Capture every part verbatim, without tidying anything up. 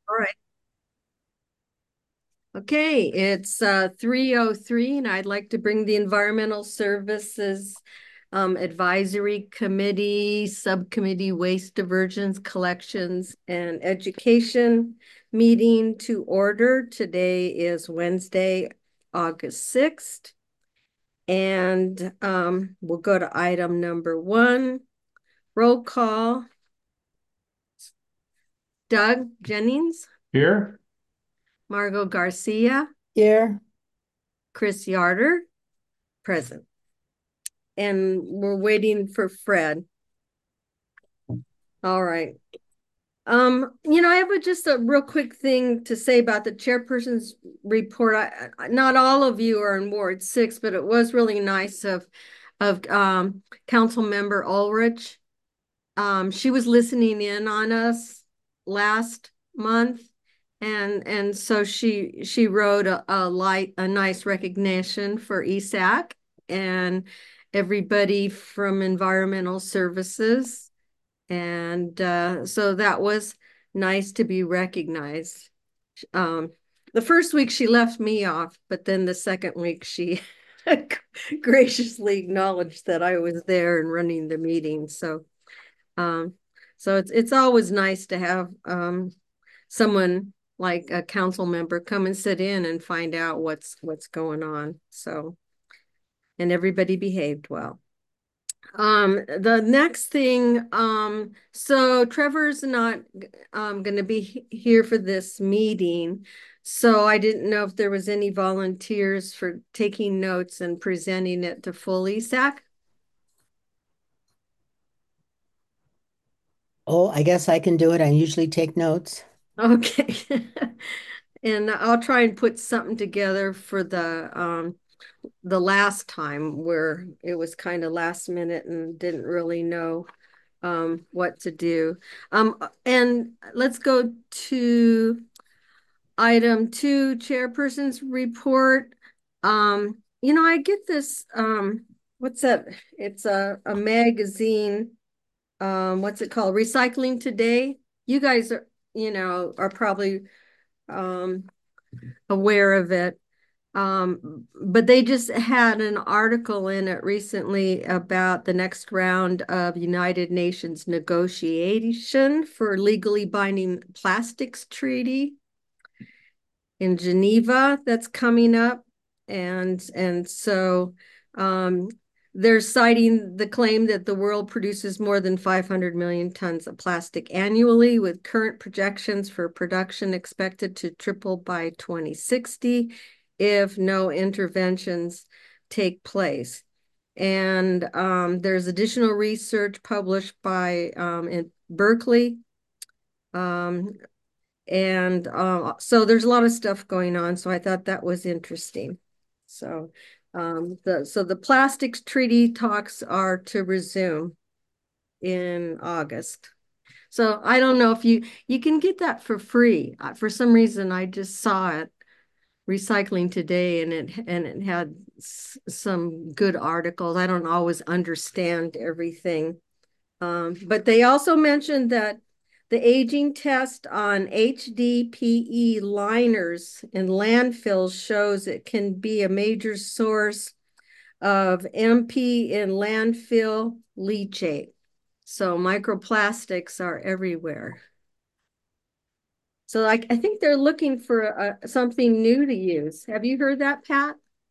All right. Okay, it's uh, three oh three, and I'd like to bring the Environmental Services um, Advisory Committee, Subcommittee Waste Diversions, Collections, and Education meeting to order. Today is Wednesday, August sixth, and um, we'll go to item number one. Roll call. Doug Jennings, Here? Margot Garcia, Here. Chris Yarder, present. And we're waiting for Fred. All right. Um, you know, I have a, just a real quick thing to say about the chairperson's report. I, I, not all of you are in Ward Six, but it was really nice of of um, Council Member Ulrich. Um, she was listening in on us last month, and and so she she wrote a, a light a nice recognition for E S A C and everybody from Environmental Services. And uh, so that was nice to be recognized. Um, the first week she left me off, but then the second week she graciously acknowledged that I was there and running the meeting. So, um, so it's it's always nice to have um, someone like a council member come and sit in and find out what's what's going on. So, and everybody behaved well. Um, the next thing, um, so Trevor's not um going to be he- here for this meeting. So I didn't know if there was any volunteers for taking notes and presenting it to full E S A C. Oh, I guess I can do it. I usually take notes. Okay. And I'll try and put something together for the um the last time where it was kind of last minute and didn't really know um what to do. Um and let's go to item two, chairperson's report. Um, you know, I get this um what's that? It's a, a magazine. Um, what's it called? Recycling Today. You guys are, you know, are probably um aware of it. Um, but they just had an article in it recently about the next round of United Nations negotiation for legally binding plastics treaty in Geneva that's coming up. And and so um, they're citing the claim that the world produces more than five hundred million tons of plastic annually, with current projections for production expected to triple by twenty sixty if no interventions take place. And um, there's additional research published by um, in Berkeley, um, and uh, so there's a lot of stuff going on. So I thought that was interesting. So um, the so the plastics treaty talks are to resume in August. So I don't know if you you can get that for free. Uh, For some reason, I just saw it recycling today, and it and it had some good articles. I don't always understand everything, um, but they also mentioned that the aging test on H D P E liners in landfills shows it can be a major source of M P in landfill leachate. So microplastics are everywhere. So I, I think they're looking for a, something new to use. Have you heard that, Pat?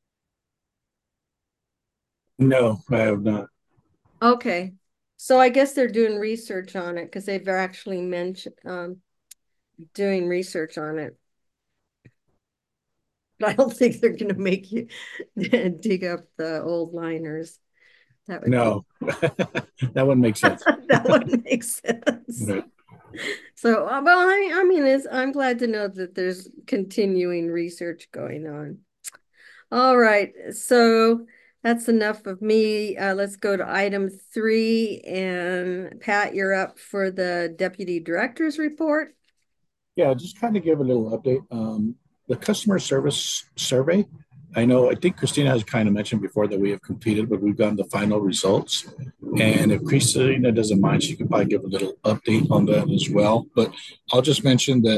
No, I have not. Okay. So I guess they're doing research on it because they've actually mentioned um, doing research on it. But I don't think they're going to make you dig up the old liners. That would be No, that wouldn't make sense. that would make sense. Right. So, uh, well, I, I mean, it's, I'm glad to know that there's continuing research going on. All right, so that's enough of me. Uh, let's go to item three, and Pat, you're up for the deputy director's report. Yeah, just kind of give a little update. Um, the customer service survey, I know, I think Christina has kind of mentioned before that we have completed, but we've gotten the final results. And if Christina doesn't mind, she could probably give a little update on that as well. But I'll just mention that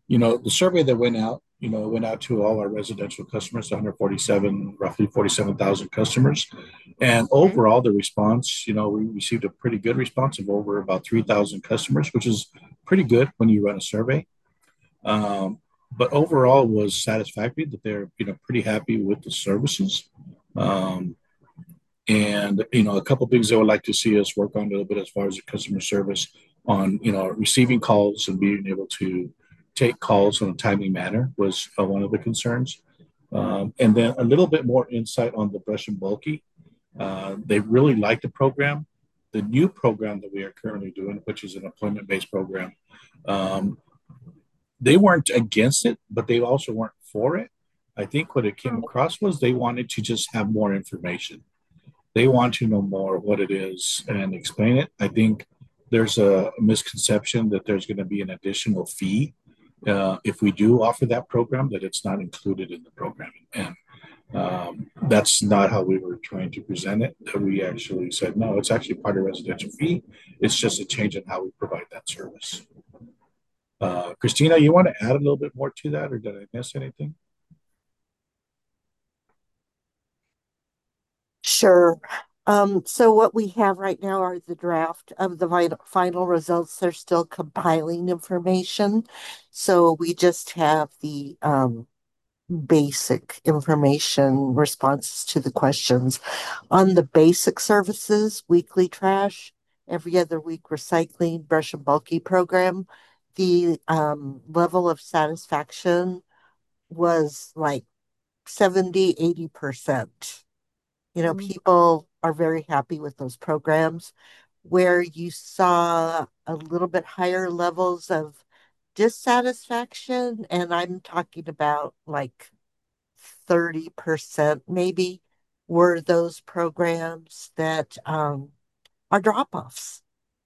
you know, the survey that went out, you know, went out to all our residential customers, one hundred forty-seven, roughly forty-seven thousand customers. And Okay. overall, the response, you know, we received a pretty good response of over about three thousand customers, which is pretty good when you run a survey. Um, but overall was satisfactory that they're, you know, pretty happy with the services. Um, and, you know, a couple of things they would like to see us work on a little bit as far as the customer service on, you know, receiving calls and being able to take calls in a timely manner was uh, one of the concerns. Um, and then a little bit more insight on the brush and bulky. Uh, they really like the program. The new program that we are currently doing, which is an appointment based program, um, they weren't against it, but they also weren't for it. I think what it came Oh, across was they wanted to just have more information. They want to know more what it is and explain it. I think there's a misconception that there's going to be an additional fee uh, if we do offer that program, that it's not included in the programming. And um, that's not how we were trying to present it. We actually said, no, it's actually part of residential fee. It's just a change in how we provide that service. Uh, Christina, you want to add a little bit more to that, or did I miss anything? Sure. Um, so what we have right now are the draft of the final, final results. They're still compiling information. So we just have the um, basic information responses to the questions. On the basic services, weekly trash, every other week recycling, brush and bulky program, the um, level of satisfaction was like seventy, eighty percent. You know, mm, people are very happy with those programs. Where you saw a little bit higher levels of dissatisfaction, and I'm talking about like thirty percent maybe, were those programs that um, are drop-offs,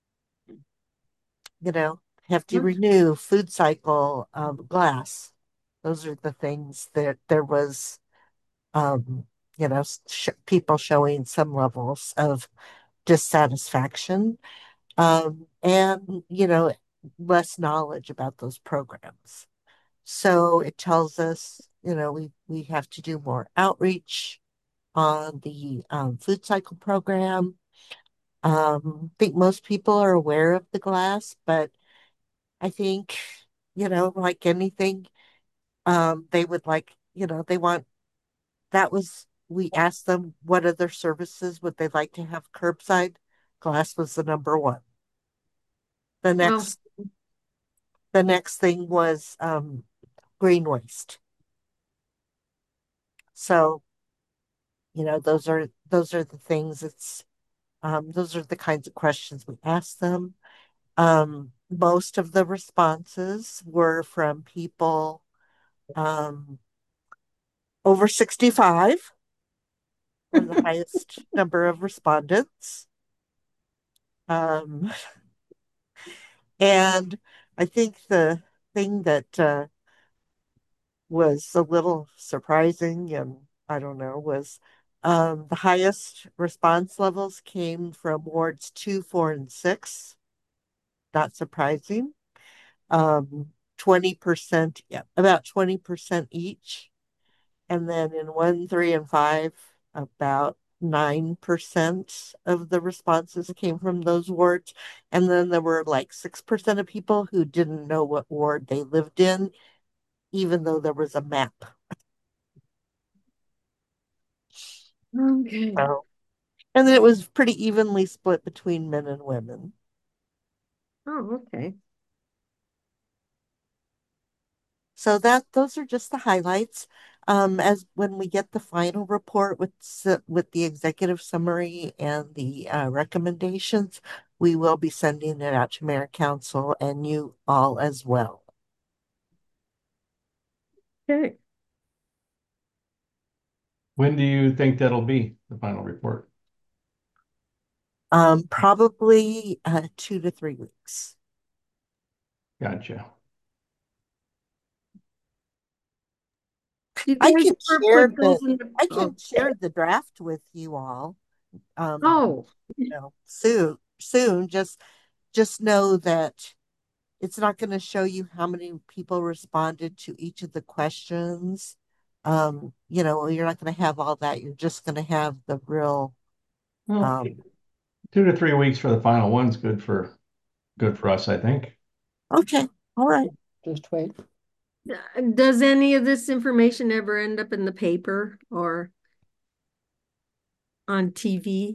you know, hefty okay. renew, food cycle, um, glass. Those are the things that there was, um, you know, sh people showing some levels of dissatisfaction, um, and, you know, less knowledge about those programs. So it tells us, you know, we, we have to do more outreach on the um, food cycle program. Um, I think most people are aware of the glass, but I think, you know, like anything, um, they would like, you know, they want, that was, we asked them what other services would they like to have curbside. Glass was the number one. The Well, next, the next thing was um, green waste. So, you know, those are those are the things. It's um, those are the kinds of questions we ask them. Um, most of the responses were from people um, over sixty-five, were the highest number of respondents. Um, and I think the thing that uh, was a little surprising, and I don't know, was um, the highest response levels came from wards two, four, and six. Not surprising. Um, twenty percent, yeah, about twenty percent each. And then in one, three, and five, about nine percent of the responses came from those wards. And then there were like six percent of people who didn't know what ward they lived in, even though there was a map. okay. So, and then it was pretty evenly split between men and women. Oh, okay. So that those are just the highlights. Um, as when we get the final report with with the executive summary and the uh, recommendations, we will be sending it out to Mayor Council and you all as well. Okay. When do you think that'll be, the final report? Um, probably uh, two to three weeks. Gotcha. You I guys can ever share put the those in the, I can oh, share the draft with you all. Um, oh, you know, soon, soon. Just just know that it's not going to show you how many people responded to each of the questions. Um, you know, you're not going to have all that. You're just going to have the real, Well, um, two to three weeks for the final one's good for good for us, I think. okay, all right. Just wait. Does any of this information ever end up in the paper or on T V?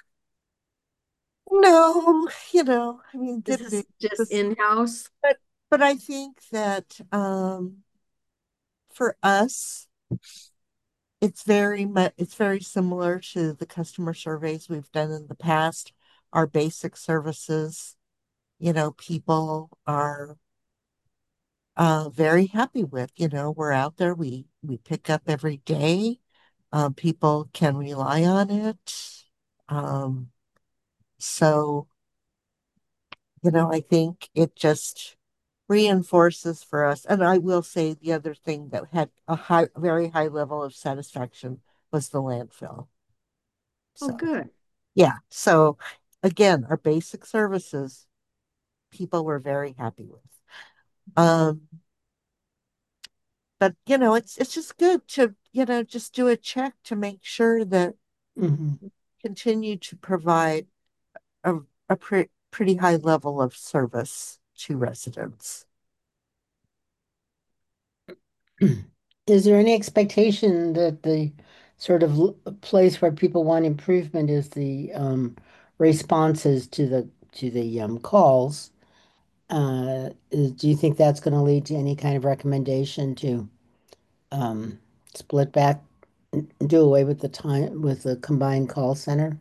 No, you know, I mean, Is good this news. just This, in-house? but but I think that um, for us, it's very much it's very similar to the customer surveys we've done in the past. Our basic services, you know, people are uh, very happy with. You know, we're out there, we we pick up every day. Um, people can rely on it. Um, so, you know, I think it just reinforces for us. And I will say the other thing that had a high, very high level of satisfaction was the landfill. Oh, So, good. yeah. So, again, our basic services, people were very happy with. Um, but you know, it's it's just good to, you know, just do a check to make sure that Mhm. continue to provide a, a pre pretty high level of service to residents. Is there any expectation that the sort of l- place where people want improvement is the um, responses to the to the um, calls? Uh, is, do you think that's going to lead to any kind of recommendation to um, split back, and do away with the time with the combined call center?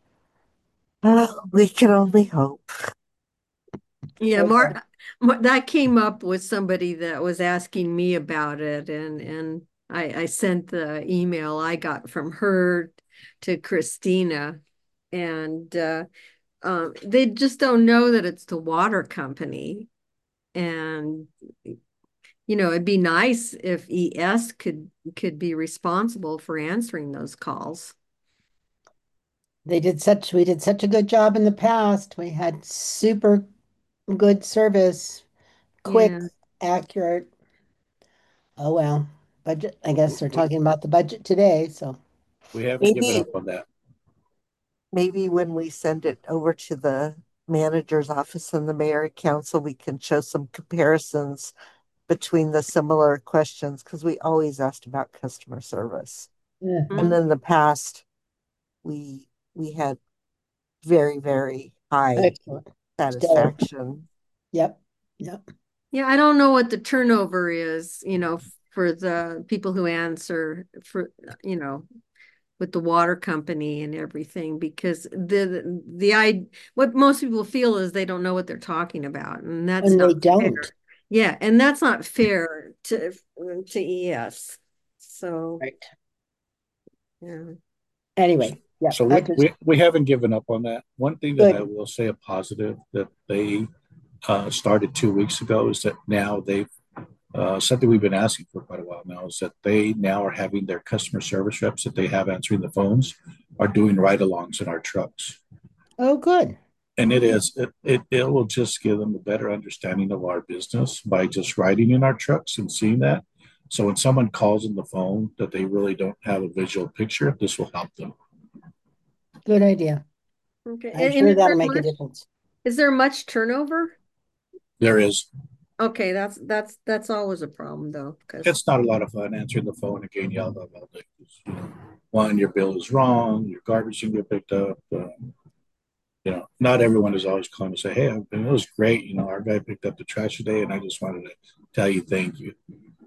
Oh, we can only hope. Yeah, Okay. Mark, that came up with somebody that was asking me about it, and and I I sent the email I got from her to Christina, and uh, um, they just don't know that it's the water company, and you know it'd be nice if E S could could be responsible for answering those calls. They did such, we did such a good job in the past. We had super good service, quick, Yeah. accurate. Oh well, budget. I guess they're talking about the budget today, so. We haven't given Maybe up on that. maybe when we send it over to the manager's office and the mayor and council, we can show some comparisons between the similar questions because we always asked about customer service. And Mhm. Mhm. in the past, we we had very, very high Excellent. Stellar. satisfaction. Yep. Yep. Yeah, I don't know what the turnover is, you know, for the people who answer for, you know, with the water company and everything, because the the I what most people feel is they don't know what they're talking about, and that's And they not don't. fair. Yeah, and that's not fair to to E S. So, Right. yeah. Anyway, yep. So I we, just we, we haven't given up on that. One thing that I good. will say a positive that they uh, started two weeks ago is that now they've uh, something we've been asking for quite a while now is that they now are having their customer service reps that they have answering the phones are doing ride-alongs in our trucks. Oh, good. And it is it, it it will just give them a better understanding of our business by just riding in our trucks and seeing that. So when someone calls on the phone that they really don't have a visual picture, this will help them. Good idea. Okay. I'm And, and sure is there that'll make a much difference. is there much turnover? There is Okay, that's that's that's always a problem though, because it's not a lot of fun answering the phone and getting yelled at all day. You know, one, your bill is wrong, your garbage didn't get picked up. Uh, you know, not everyone is always calling to say, "Hey, it was great. You know, our guy picked up the trash today, and I just wanted to tell you thank you."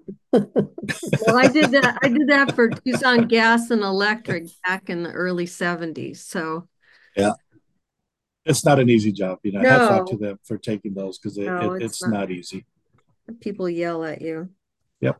well, I did that. I did that for Tucson Gas and Electric back in the early seventies. So Yeah, it's not an easy job. You know, hats off to no, them for taking those because it, no, it, it's it's not. not easy. People yell at you. Yep,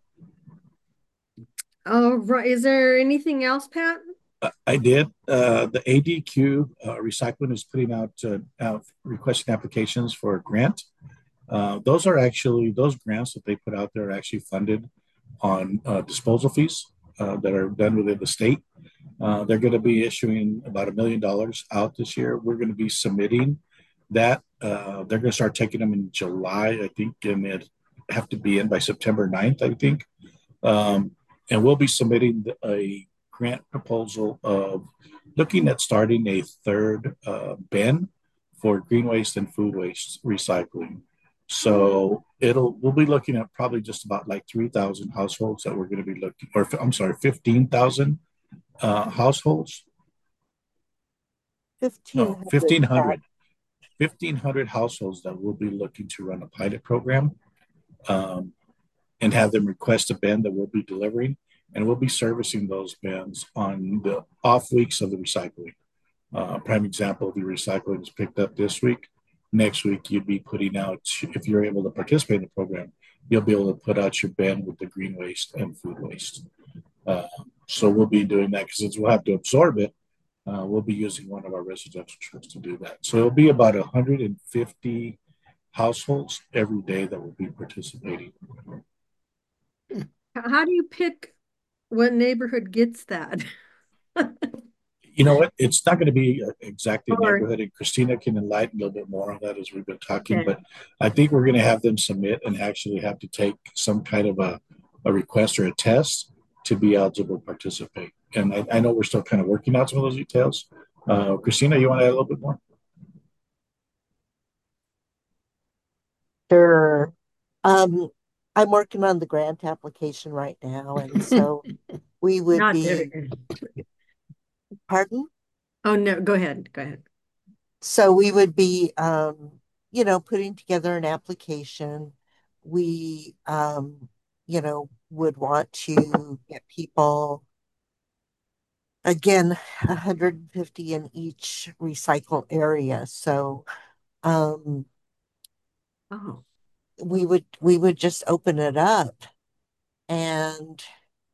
Oh, right. Is there anything else, Pat? uh, I did. Uh, the A D Q uh, Recycling is putting out, uh, out requesting applications for a grant. Uh, those are actually those grants that they put out there are actually funded on uh, disposal fees uh, that are done within the state. Uh, they're going to be issuing about a million dollars out this year. We're going to be submitting that Uh, they're going to start taking them in July, I think, and it have to be in by September ninth, I think. Um, and we'll be submitting a grant proposal of looking at starting a third uh, bin for green waste and food waste recycling. So it'll we'll be looking at probably just about like three thousand households that we're going to be looking, or I'm sorry, fifteen thousand uh, households. No, fifteen hundred. fifteen hundred. fifteen hundred households that will be looking to run a pilot program, um, and have them request a bin that we'll be delivering, and we'll be servicing those bins on the off weeks of the recycling. Uh, prime example, if your recycling is picked up this week, next week you'd be putting out, if you're able to participate in the program, you'll be able to put out your bin with the green waste and food waste. Uh, so we'll be doing that because since we'll have to absorb it, uh, we'll be using one of our residential trucks to do that. So it'll be about one hundred fifty households every day that will be participating. How do you pick what neighborhood gets that? You know what? It's not going to be exactly a Or, neighborhood, and Christina can enlighten a little bit more on that as we've been talking. okay. But I think we're going to have them submit and actually have to take some kind of a, a request or a test to be eligible to participate. And I, I know we're still kind of working out some of those details. Uh, Christina, you want to add a little bit more? Sure. Um, I'm working on the grant application right now, and so we would Not there. be, pardon? Oh, no, go ahead. Go ahead. So we would be, um, you know, putting together an application. We, um, you know, would want to get people, again, one hundred fifty in each recycle area. So, um, Oh, we would we would just open it up and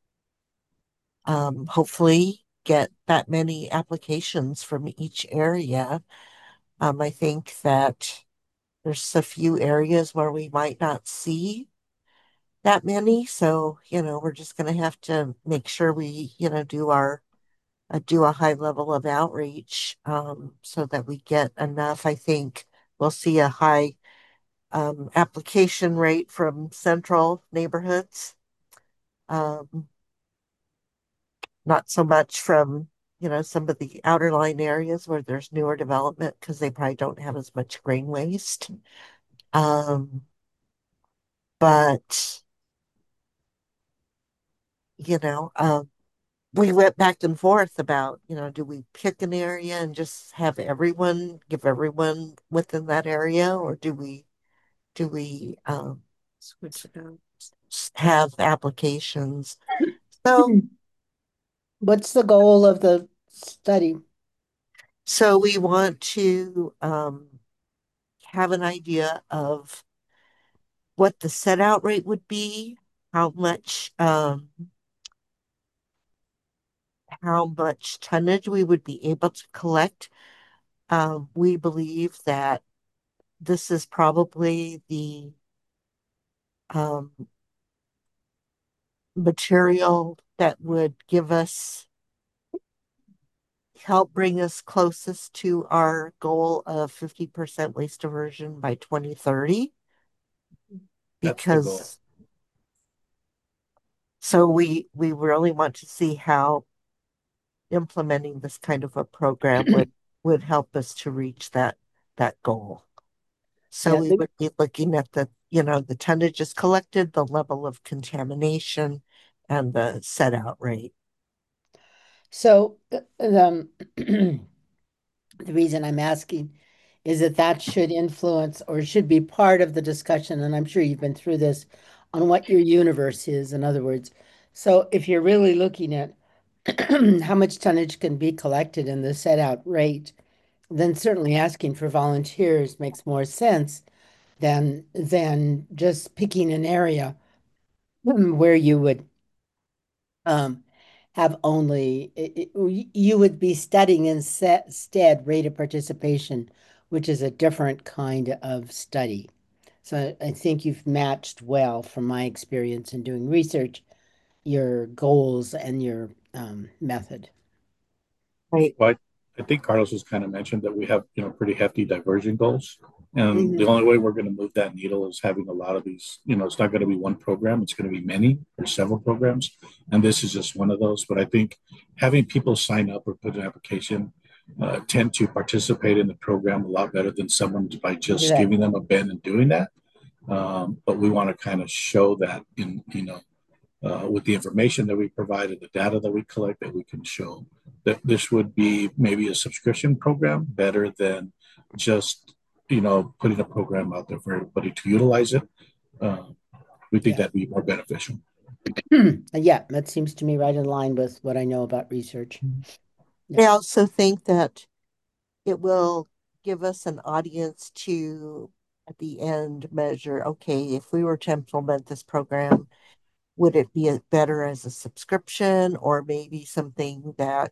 um, hopefully get that many applications from each area. Um, I think that there's a few areas where we might not see that many. So, you know, we're just going to have to make sure we, you know, do our uh, do a high level of outreach um, so that we get enough. I think we'll see a high um, application rate from central neighborhoods, um, not so much from, you know, some of the outer line areas where there's newer development because they probably don't have as much grain waste. Um, but, you know, um, we went back and forth about, you know, do we pick an area and just have everyone, give everyone within that area, or do we do we um, switch it up. have applications? So, What's the goal of the study? so we want to um, have an idea of what the set out rate would be, how much um, how much tonnage we would be able to collect. Um, we believe that this is probably the um, material that would give us help bring us closest to our goal of fifty percent waste diversion by twenty thirty. That's the goal. Because so we we really want to see how implementing this kind of a program would would help us to reach that that goal. So Yeah, we the- would be looking at the, you know, the tonnages collected, the level of contamination, and the set out rate. so uh, um, the reason I'm asking is that that should influence or should be part of the discussion, and I'm sure you've been through this, on what your universe is, in other words. So if you're really looking at how much tonnage can be collected in the set out rate, then certainly asking for volunteers makes more sense than than just picking an area where you would um, have only it, it- you would be studying instead rate of participation, which is a different kind of study. So I think you've matched well, from my experience in doing research, your goals and your um, method. Right. Well, I, I think Carlos has kind of mentioned that we have, you know, pretty hefty diversion goals. And the Mhm. only way we're going to move that needle is having a lot of these, you know, it's not going to be one program, it's going to be many or several programs. And this is just one of those. But I think having people sign up or put an application uh, tend to participate in the program a lot better than someone by just Exactly. giving them a pen and doing that. Um, but we want to kind of show that in, you know, uh, with the information that we provided, the data that we collect, that we can show that this would be maybe a subscription program better than just, you know, putting a program out there for everybody to utilize it. Uh, we think Yeah. that'd be more beneficial. Yeah, that seems to me right in line with what I know about research. I Yeah. also think that it will give us an audience to, at the end, measure, okay, if we were to implement this program, would it be a- better as a subscription or maybe something that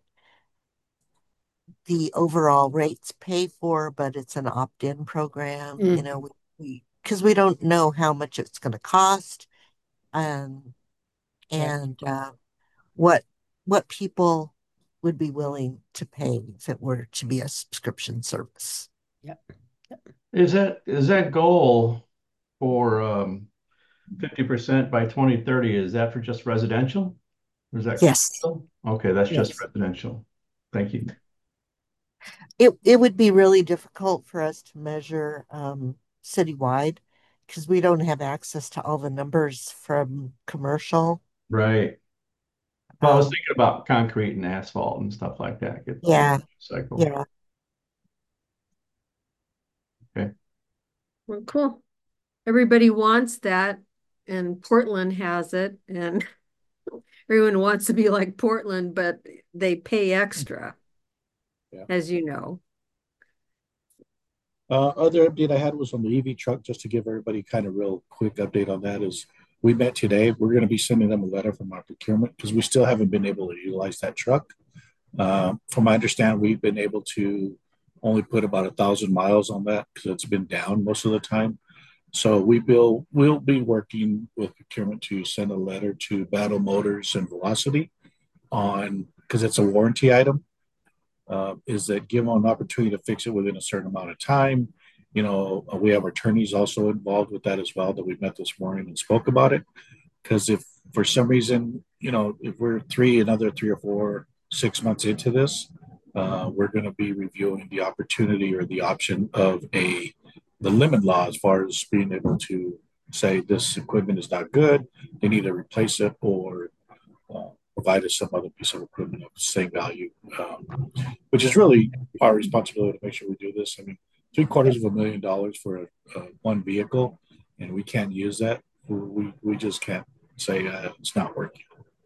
the overall rates pay for, but it's an opt-in program? You Mm, know, we, we because we don't know how much it's going to cost and yeah. and uh, what what people would be willing to pay if it were to be a subscription service. Yeah. Yeah. Is that is that goal for um fifty percent by twenty thirty, is that for just residential? Or is that Yes, commercial? Okay, that's just Yes. residential. Thank you. it it would be really difficult for us to measure um, citywide because we don't have access to all the numbers from commercial. Right. Well, I was Um, thinking about concrete and asphalt and stuff like that. Get the whole yeah, cycle. yeah. Okay. Well, cool. Everybody wants that, and Portland has it, and everyone wants to be like Portland, but they pay extra, Yeah. as you know. Uh, other update I had was on the E V truck, just to give everybody kind of real quick update on that is we met today. We're going to be sending them a letter from our procurement because we still haven't been able to utilize that truck. Uh, from my understanding, we've been able to only put about a thousand miles on that because it's been down most of the time. So we will we'll be working with procurement to send a letter to Battle Motors and Velocity on because it's a warranty item. Uh, is that give them an opportunity to fix it within a certain amount of time. You know, uh, we have attorneys also involved with that as well that we met this morning and spoke about it. Because if for some reason, you know, if we're three, another three or four, six months into this, uh, we're going to be reviewing the opportunity or the option of a the limit law as far as being able to say this equipment is not good, they need to replace it or uh, provide us some other piece of equipment of the same value, um, which is really our responsibility to make sure we do this. I mean, three Yeah. quarters of a million dollars for a, a one vehicle, and we can't use that. We we just can't say uh, it's not working.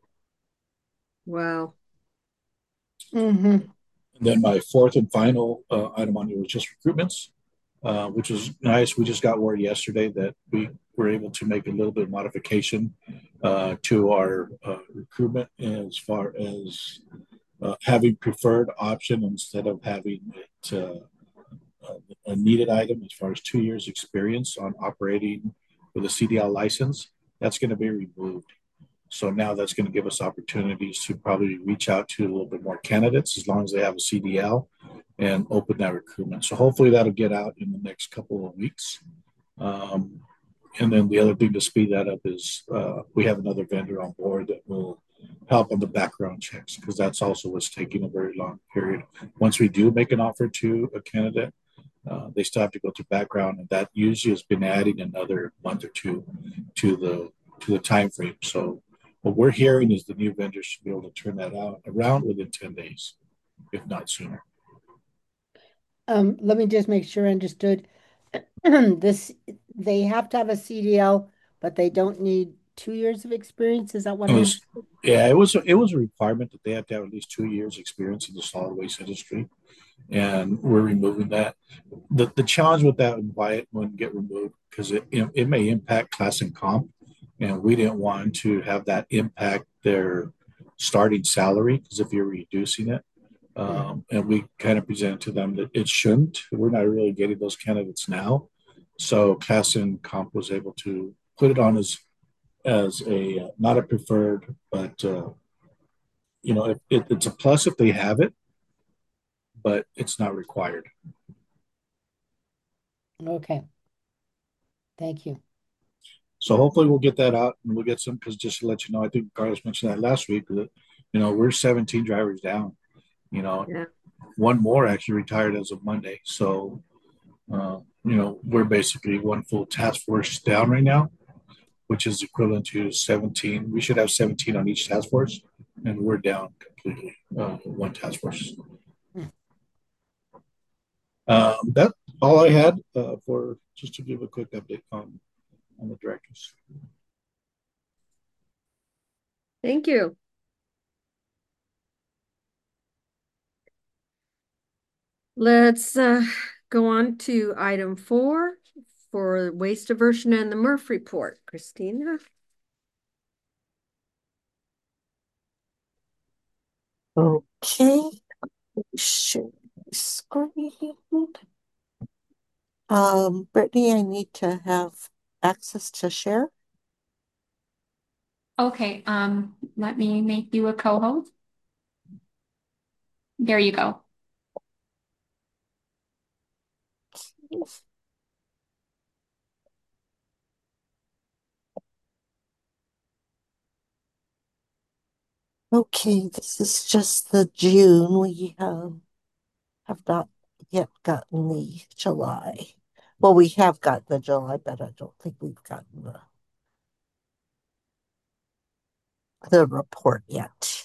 Wow. Hmm. And then my fourth and final uh, item on here was just recruitments, uh, which is nice. We just got word yesterday that we were able to make a little bit of modification uh, to our uh, recruitment as far as uh, having preferred option instead of having it uh, a needed item as far as two years experience on operating with a C D L license. That's going to be removed. So now that's going to give us opportunities to probably reach out to a little bit more candidates as long as they have a C D L and open that recruitment. So hopefully that'll get out in the next couple of weeks. Um, and then the other thing to speed that up is uh, we have another vendor on board that will help on the background checks because that's also what's taking a very long period. Once we do make an offer to a candidate, uh, they still have to go through background, and that usually has been adding another month or two to the to the time frame. So what we're hearing is the new vendors should be able to turn that out around within ten days, if not sooner. Um, let me just make sure I understood. This, they have to have a C D L, but they don't need two years of experience. Is that what It I was, understood? yeah, it was it was a requirement that they have to have at least two years experience in the solid waste industry, and we're removing that. The the challenge with that and why it wouldn't get removed because it, it it may impact class and comp, and we didn't want to have that impact their starting salary because if you're reducing it, Hmm. um, and we kind of presented to them that it shouldn't. We're not really getting those candidates now, so class and comp was able to put it on as as a uh, not a preferred, but uh, you know, it, it, it's a plus if they have it, but it's not required. Okay, thank you. So hopefully we'll get that out and we'll get some, because just to let you know, I think Carlos mentioned that last week that, you know, we're seventeen drivers down, you know, Yeah. one more actually retired as of Monday. So, uh, you know, we're basically one full task force down right now, which is equivalent to seventeen. We should have seventeen on each task force, and we're down completely, uh, one task force. Hmm. Um, that's all I had uh, for just to give a quick update on, on the directors. Thank you. Let's uh, go on to item four for waste diversion and the Murph report. Christina? Okay, share my screen. Um, Brittany, I need to have access to share. Okay, um, let me make you a co-host. There you go. Okay, this is just the June. We have have not yet gotten the July. Well, we have gotten the July, but I don't think we've gotten the the report yet.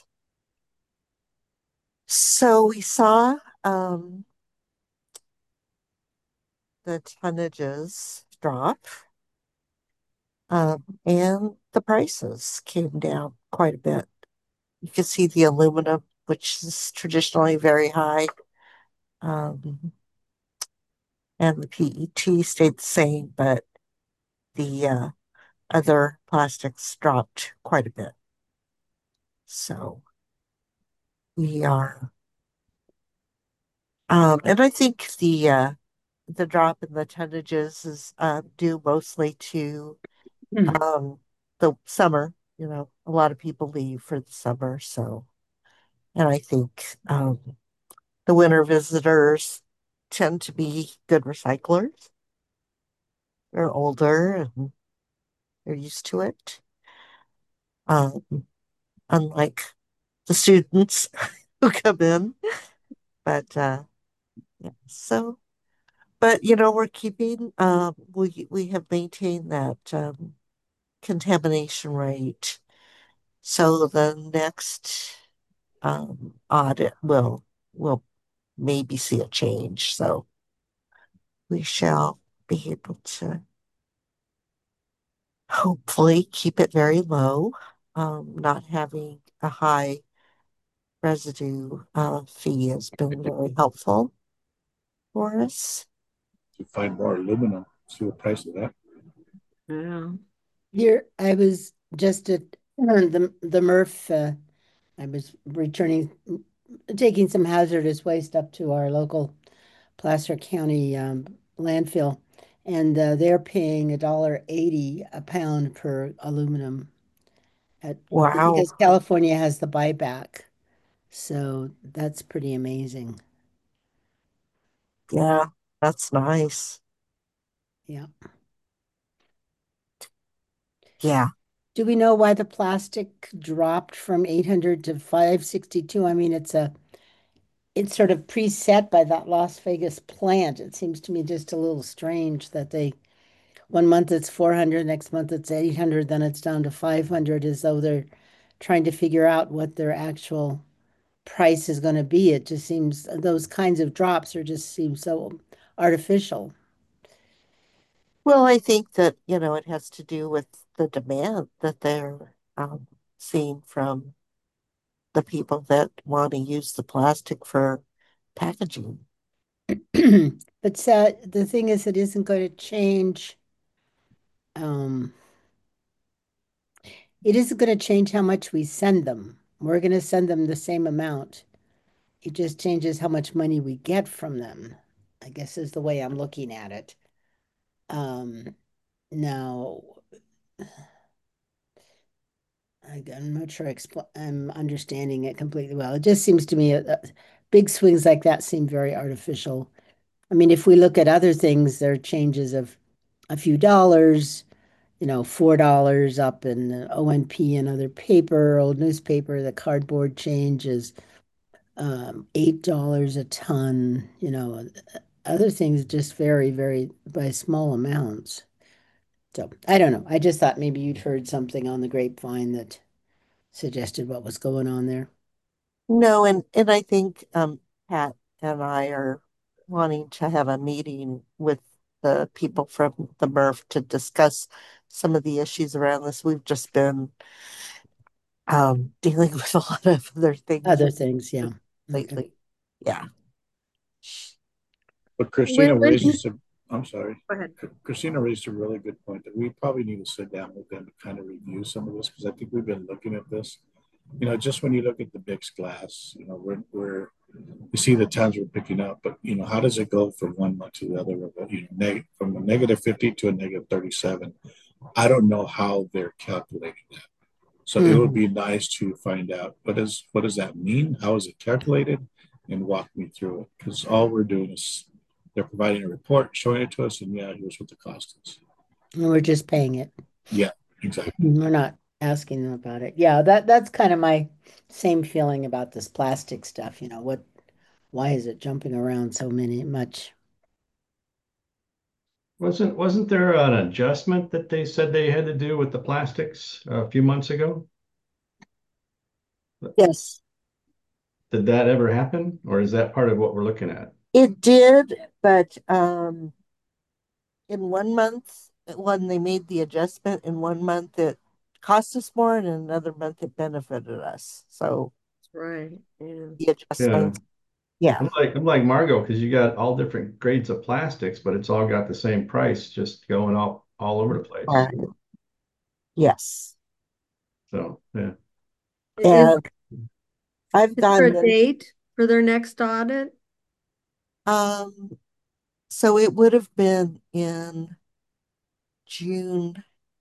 So we saw um, the tonnages drop, um, and the prices came down quite a bit. You can see the aluminum, which is traditionally very high, um, and the P E T stayed the same, but the uh, other plastics dropped quite a bit. So we are, um, and I think the uh, the drop in the tonnages is uh, due mostly to Hmm. um, the summer. You know, a lot of people leave for the summer, so and I think um, the winter visitors tend to be good recyclers. They're older and they're used to it. Um, unlike the students who come in, but uh, yeah. So, but you know, we're keeping. Um, we we have maintained that um, contamination rate. So the next um, audit will will maybe see a change. So we shall be able to hopefully keep it very low, um, not having a high residue uh, fee has been very helpful for us. To find more aluminum, see what price of that. Yeah. Here, I was just at uh, the the Murph. Uh, I was returning, taking some hazardous waste up to our local Placer County um, landfill, and uh, they're paying a dollar eighty a pound per aluminum at Wow. because California has the buyback. So that's pretty amazing. Yeah, that's nice. Yeah. Yeah. Do we know why the plastic dropped from eight hundred to five sixty-two? I mean, it's a it's sort of preset by that Las Vegas plant. It seems to me just a little strange that they one month it's four hundred, next month it's eight hundred, then it's down to five hundred as though they're trying to figure out what their actual price is going to be. It just seems those kinds of drops are just seem so artificial. Well, I think that, you know, it has to do with the demand that they're um, seeing from the people that want to use the plastic for packaging. But uh, the thing is, it isn't going to change. Um, it isn't going to change how much we send them. We're going to send them the same amount. It just changes how much money we get from them, I guess is the way I'm looking at it. Um, now, I, I'm not sure expl I'm understanding it completely well. It just seems to me uh, uh, big swings like that seem very artificial. I mean, if we look at other things, there are changes of a few dollars, you know, four dollars up in the O N P and other paper, old newspaper. The cardboard change is um, eight dollars a ton. You know, other things just vary, very by small amounts. So I don't know. I just thought maybe you'd heard something on the grapevine that suggested what was going on there. No, and and I think um Pat and I are wanting to have a meeting with the people from the M R F to discuss some of the issues around this. We've just been um dealing with a lot of other things Other things, yeah. Okay. lately. Yeah. But When, Christina when, raises a, I'm sorry, go ahead. Christina raised a really good point that we probably need to sit down with them and kind of review some of this because I think we've been looking at this. You know, just when you look at the Bix glass, you know, we're, we're you see the tons we're picking up, but you know, how does it go from one month to the other? You know, neg- from a negative fifty to a negative thirty-seven. I don't know how they're calculating that. So it would Mhm. be nice to find out what does what does that mean? How is it calculated? And walk me through it. Because all we're doing is they're providing a report, showing it to us, and yeah, here's what the cost is. And we're just paying it. Yeah, exactly. We're not asking them about it. Yeah, that that's kind of my same feeling about this plastic stuff. You know, what, why is it jumping around so many much? Wasn't wasn't there an adjustment that they said they had to do with the plastics a few months ago? Yes, Did that ever happen, or is that part of what we're looking at? it did, but um in one month when they made the adjustment, in one month it cost us more, and in another month it benefited us. So Right. Yeah. the Yeah, adjustments, yeah. I'm like I'm like Margot because you got all different grades of plastics, but it's all got the same price, just going all all over the place. Right. Yes. So yeah. Is, And I've is there gotten a in, date for their next audit? um, so it would have been in June,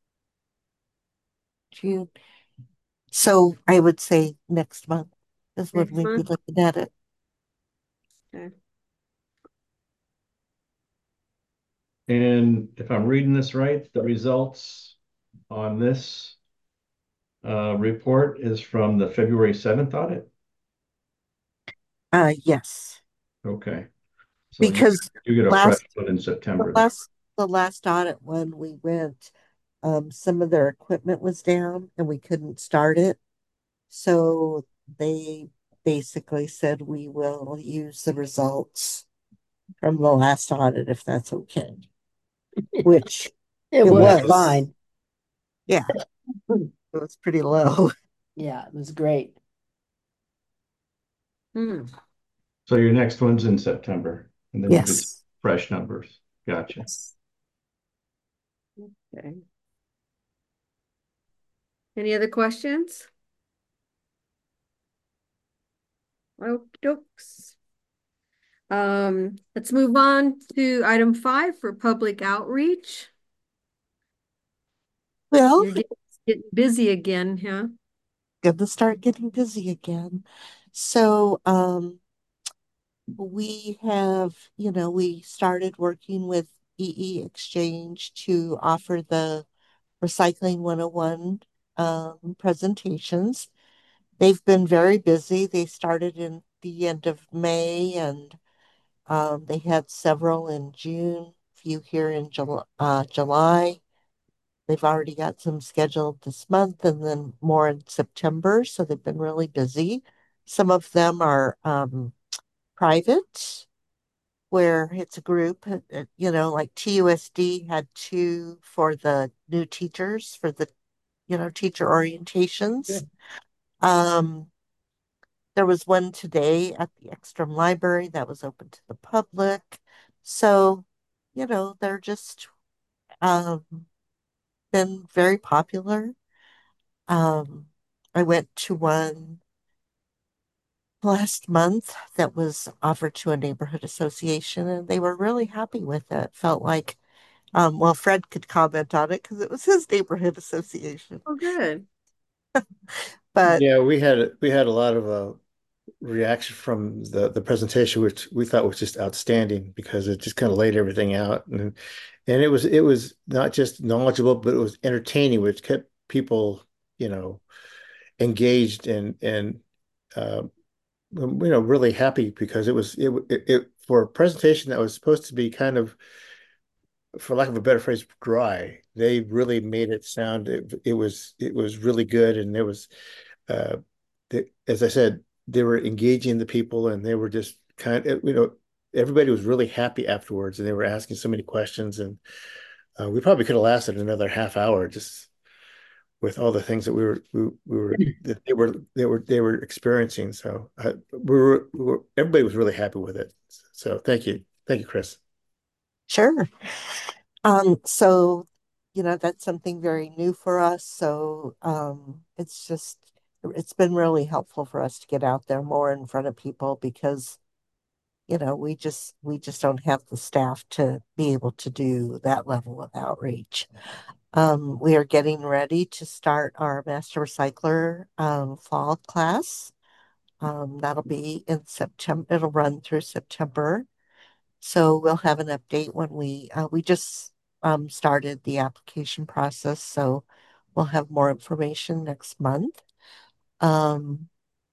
June. So I would say next month is when Next we'd be month? looking at it. Okay. And if I'm reading this right, the results on this uh, report is from the February seventh audit. Uh, yes, Okay. So you because you get a fresh last, one in the September then. last, the last audit when we went, um, some of their equipment was down and we couldn't start it. So they basically said we will use the results from the last audit if that's okay, which It it was was. fine. Yeah, it was pretty low. Yeah, it was great. Hmm. So your next one's in September, and then you get Yes. fresh numbers. Gotcha. Yes. Okay. Any other questions? Okey-dokes. Um, let's move on to item five for public outreach. Well, You're getting, getting busy again, huh? gonna start getting busy again. So, um, we have, you know, we started working with E E Exchange to offer the Recycling one oh one um, presentations. They've been very busy. They started in the end of May, and um, they had several in June, few here in July, uh, July. They've already got some scheduled this month and then more in September. So they've been really busy. Some of them are um, private, where it's a group, uh, uh, you know, like T U S D had two for the new teachers for the, you know, teacher Yeah. orientations. Um, there was one today at the Ekstrom Library that was open to the public. So, you know, they're just um, been very popular. Um, I went to one last month that was offered to a neighborhood association, and they were really happy with it. Felt like, um, well, Fred could comment on it because it was his neighborhood association. Oh, good. But Yeah, we had we had a lot of uh, reaction from the the presentation, which we thought was just outstanding because it just kind of laid everything out, and and it was it was not just knowledgeable, but it was entertaining, which kept people, you know, engaged and and uh, you know, really happy because it was it, it it for a presentation that was supposed to be kind of, for lack of a better phrase, dry. They really made it sound it, it was it was really good, and there was uh, they, as I said, they were engaging the people, and they were just kind of, you know, everybody was really happy afterwards, and they were asking so many questions, and uh, we probably could have lasted another half hour just with all the things that we were we, we were that they were they were they were experiencing. So uh, we were, we were everybody was really happy with it. So thank you, thank you, Chris. Sure. Um, so, you know, that's something very new for us. So, um, it's just, it's been really helpful for us to get out there more in front of people because, you know, we just, we just don't have the staff to be able to do that level of outreach. Um, we are getting ready to start our Master Recycler, um, fall class. Um, that'll be in September. It'll run through September. So we'll have an update when we uh, we just um, started the application process, so we'll have more information next month. Um,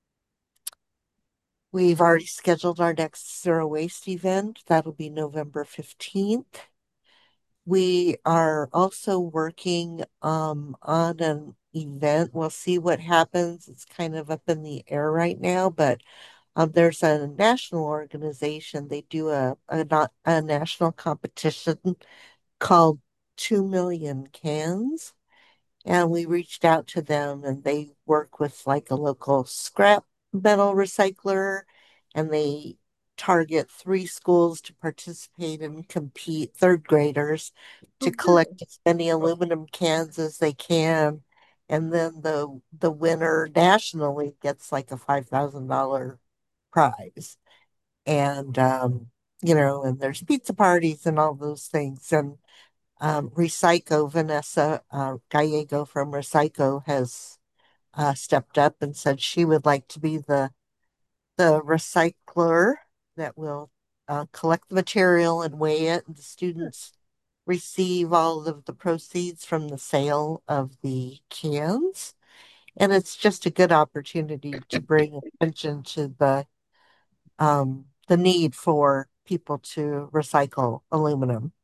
we've already scheduled our next zero waste event. That'll be November fifteenth. We are also working um, on an event. We'll see what happens. It's kind of up in the air right now, but um, there's a national organization. They do a, a, not, a national competition called Two Million Cans. And we reached out to them, and they work with like a local scrap metal recycler, and they target three schools to participate and compete, third graders, Oh, to good. collect as many aluminum cans as they can. And then the the winner nationally gets like a five thousand dollars prize. And um, you know, and there's pizza parties and all those things. And um, Recyco, Vanessa uh, Gallego from Recyco has uh, stepped up and said she would like to be the the recycler that will uh, collect the material and weigh it, and the students receive all of the proceeds from the sale of the cans. And it's just a good opportunity to bring attention to the um, the need for people to recycle aluminum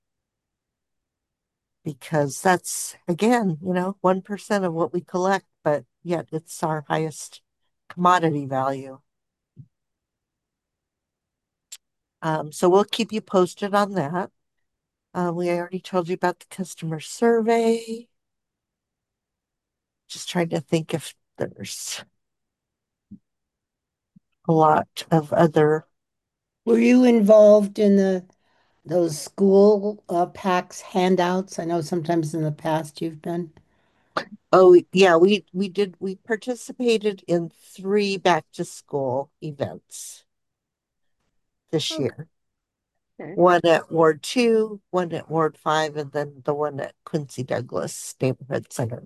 because that's, again, you know, one percent of what we collect, but yet it's our highest commodity value. Um, so we'll keep you posted on that. Uh, we already told you about the customer survey. Just trying to think if there's a lot of other. Were you involved in the those school uh, packs handouts? I know sometimes in the past you've been. Oh, yeah, we we did. We participated in three back to school events this year. Okay. One at Ward Two, one at Ward Five, and then the one at Quincy Douglas Neighborhood Center.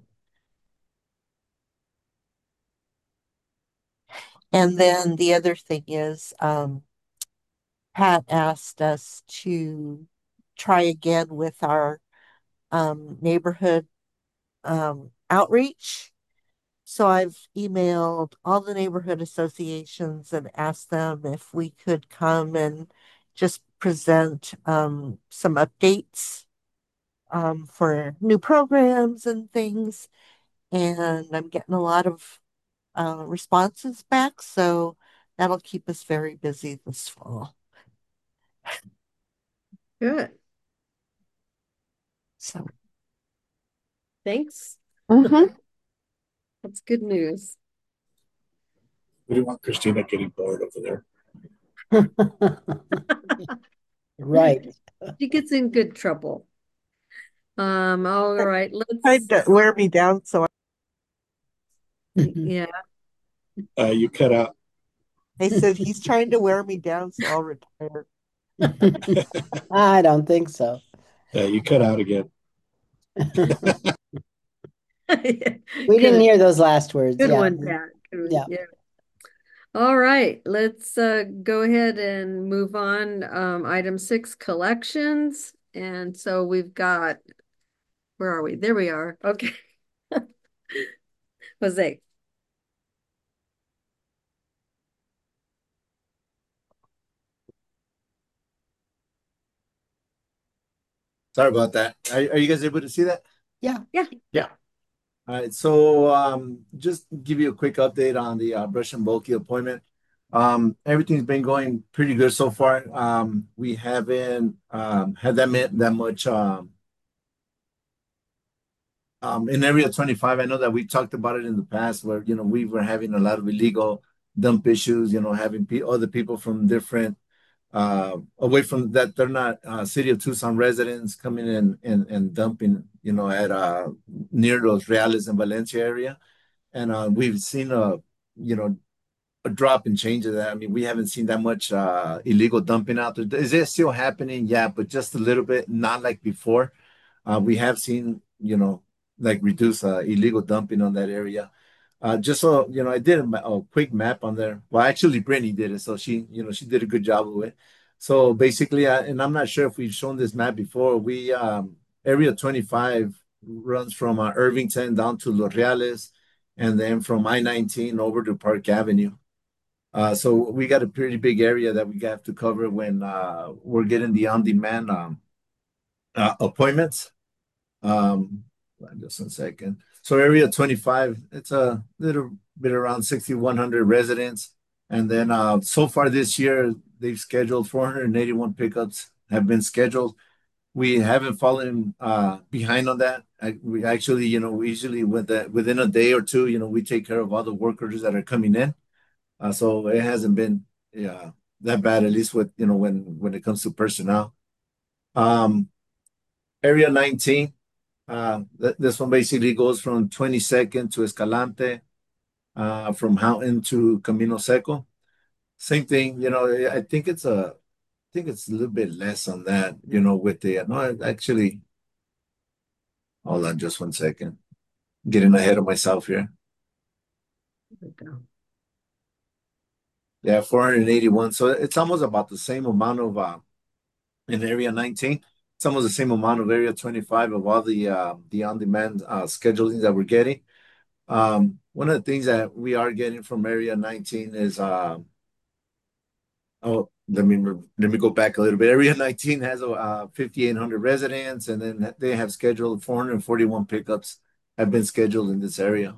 And then the other thing is, um, Pat asked us to try again with our um, neighborhood um, outreach. So I've emailed all the neighborhood associations and asked them if we could come and just present um, some updates um, for new programs and things. And I'm getting a lot of uh, responses back. So that'll keep us very busy this fall. Good. So, Thanks. mhm. That's good news. We didn't want Christina getting bored over there. Right. She gets in good trouble. Um, all right, Tried let's, to wear me down. So yeah. Uh, you cut out. I said, he's trying to wear me down, so I'll retire. I don't think so. Uh, you cut out again. We didn't Good, hear those last words. good Yeah. one, Pat. Good one. Yeah. Yeah. All right, let's uh, go ahead and move on. Um, item six, collections. And so we've got, where are we? There we are. Okay. Jose. Sorry about that. Are, are you guys able to see that? Yeah. Yeah. Yeah. All right. So um, just give you a quick update on the uh, Brush and Bulky appointment. Um, everything's been going pretty good so far. Um, we haven't um, had that, ma- that much um, um, in Area twenty-five. I know that we talked about it in the past where, you know, we were having a lot of illegal dump issues, you know, having pe- other people from different uh, away from that they're not uh, city of Tucson residents coming in and, and dumping, you know, at uh, near those Reales and Valencia area. And uh, we've seen a, you know, a drop in change of that. I mean, we haven't seen that much uh, illegal dumping out there. Is it still happening? Yeah, but just a little bit, not like before. Uh, we have seen, you know, like reduce uh, illegal dumping on that area. Uh, just so you know, I did a, ma- a quick map on there. Well, actually, Brittany did it, so she, you know, she did a good job of it. So basically, uh, and I'm not sure if we've shown this map before. We um, Area twenty-five runs from uh, Irvington down to Los Reales, and then from I nineteen over to Park Avenue. Uh, so we got a pretty big area that we have to cover when uh, we're getting the on-demand um, uh, appointments. Um, just one second. So area twenty-five, it's a little bit around sixty-one hundred residents. And then uh, so far this year, they've scheduled four hundred eighty-one pickups have been scheduled. We haven't fallen uh, behind on that. I, we actually, you know, we usually with that within a day or two, you know, we take care of all the workers that are coming in. Uh, so it hasn't been yeah that bad, at least with you know when when it comes to personnel. Um, area nineteen. Uh, th- this one basically goes from twenty-second to Escalante, uh, from Houghton to Camino Seco. Same thing, you know. I think it's a, I think it's a little bit less on that, you know, with the no, actually. Hold on, just one second. Getting ahead of myself here. Yeah, four hundred eighty-one. So it's almost about the same amount of uh, in area nineteen. It's almost the same amount of area twenty-five of all the uh, the on-demand uh, scheduling that we're getting. Um, one of the things that we are getting from Area nineteen is, uh, oh, let me let me go back a little bit. Area nineteen has uh, fifty-eight hundred residents, and then they have scheduled four hundred forty-one pickups have been scheduled in this area.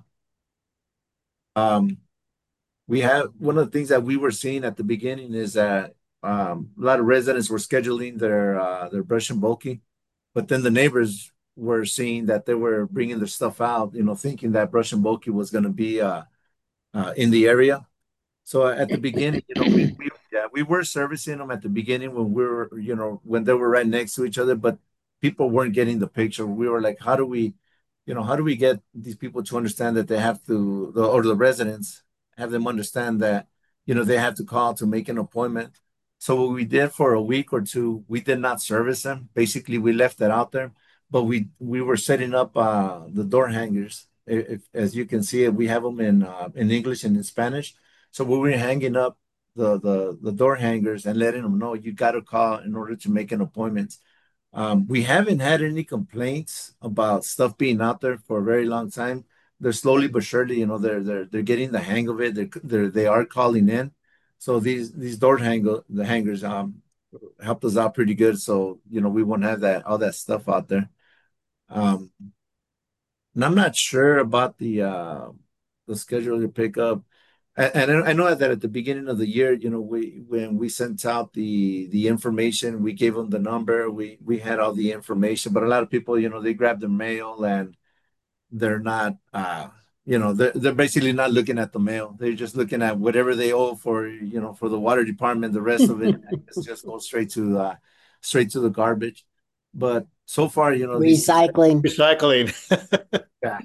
Um, we have one of the things that we were seeing at the beginning is that um, a lot of residents were scheduling their uh, their brush and bulky, but then the neighbors were seeing that they were bringing their stuff out, you know, thinking that brush and bulky was going to be uh, uh, in the area. So at the beginning, you know, we, we yeah, we were servicing them at the beginning when we were, you know, when they were right next to each other, but people weren't getting the picture. We were like, how do we, you know, how do we get these people to understand that they have to, the, or the residents have them understand that, you know, they have to call to make an appointment. So what we did for a week or two, we did not service them. Basically, we left that out there, but we we were setting up uh, the door hangers. If, as you can see, we have them in uh, in English and in Spanish. So we were hanging up the the the door hangers and letting them know you got to call in order to make an appointment. Um, we haven't had any complaints about stuff being out there for a very long time. They're slowly but surely, you know, they're they're they're getting the hang of it. They're they're they are calling in. So these these door hanger the hangers um helped us out pretty good. So you know we won't have that all that stuff out there. Um, and I'm not sure about the uh the schedule to pick up. And, and I know that at the beginning of the year, you know, we when we sent out the the information, we gave them the number, we we had all the information, but a lot of people, you know, they grab their mail and they're not uh you know, they're, they're basically not looking at the mail. They're just looking at whatever they owe for, you know, for the water department. The rest of it just just goes straight to uh straight to the garbage. But so far, you know, these Recycling. Recycling. yeah.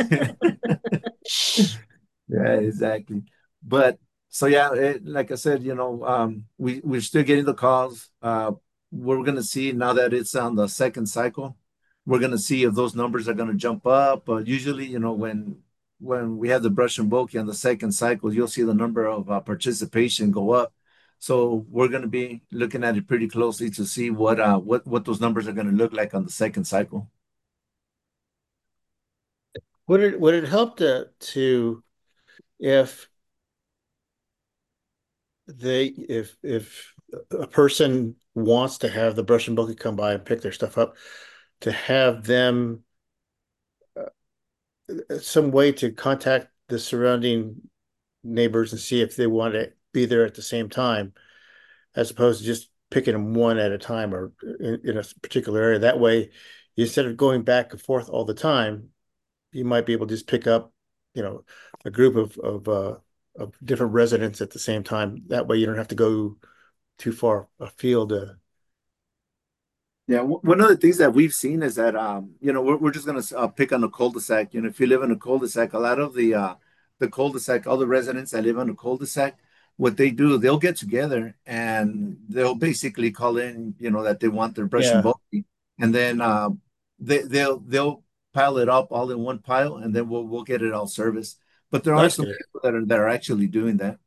Yeah, exactly. But so yeah, it, like I said, you know, um, we we're still getting the calls. Uh, we're gonna see now that it's on the second cycle. We're gonna see if those numbers are gonna jump up. But usually, you know, when when we have the brush and bulky on the second cycle, you'll see the number of uh, participation go up. So we're going to be looking at it pretty closely to see what uh what what those numbers are going to look like on the second cycle. Would it would it help to to if they if if a person wants to have the brush and bulky come by and pick their stuff up, to have them uh, some way to contact the surrounding neighbors and see if they want to be there at the same time, as opposed to just picking them one at a time or in, in a particular area. That way, instead of going back and forth all the time, you might be able to just pick up, you know, a group of of uh, of different residents at the same time. That way, you don't have to go too far afield. To... Yeah, w- one of the things that we've seen is that um, you know, we're we're just gonna uh, pick on a cul-de-sac. You know, if you live in a cul-de-sac, a lot of the uh the cul-de-sac, all the residents that live on a cul-de-sac, what they do, they'll get together and they'll basically call in, you know, that they want their brush and Yeah, bulky, and then um they they'll they'll pile it up all in one pile, and then we'll we'll get it all serviced. But there are that's some good. people that are that are actually doing that.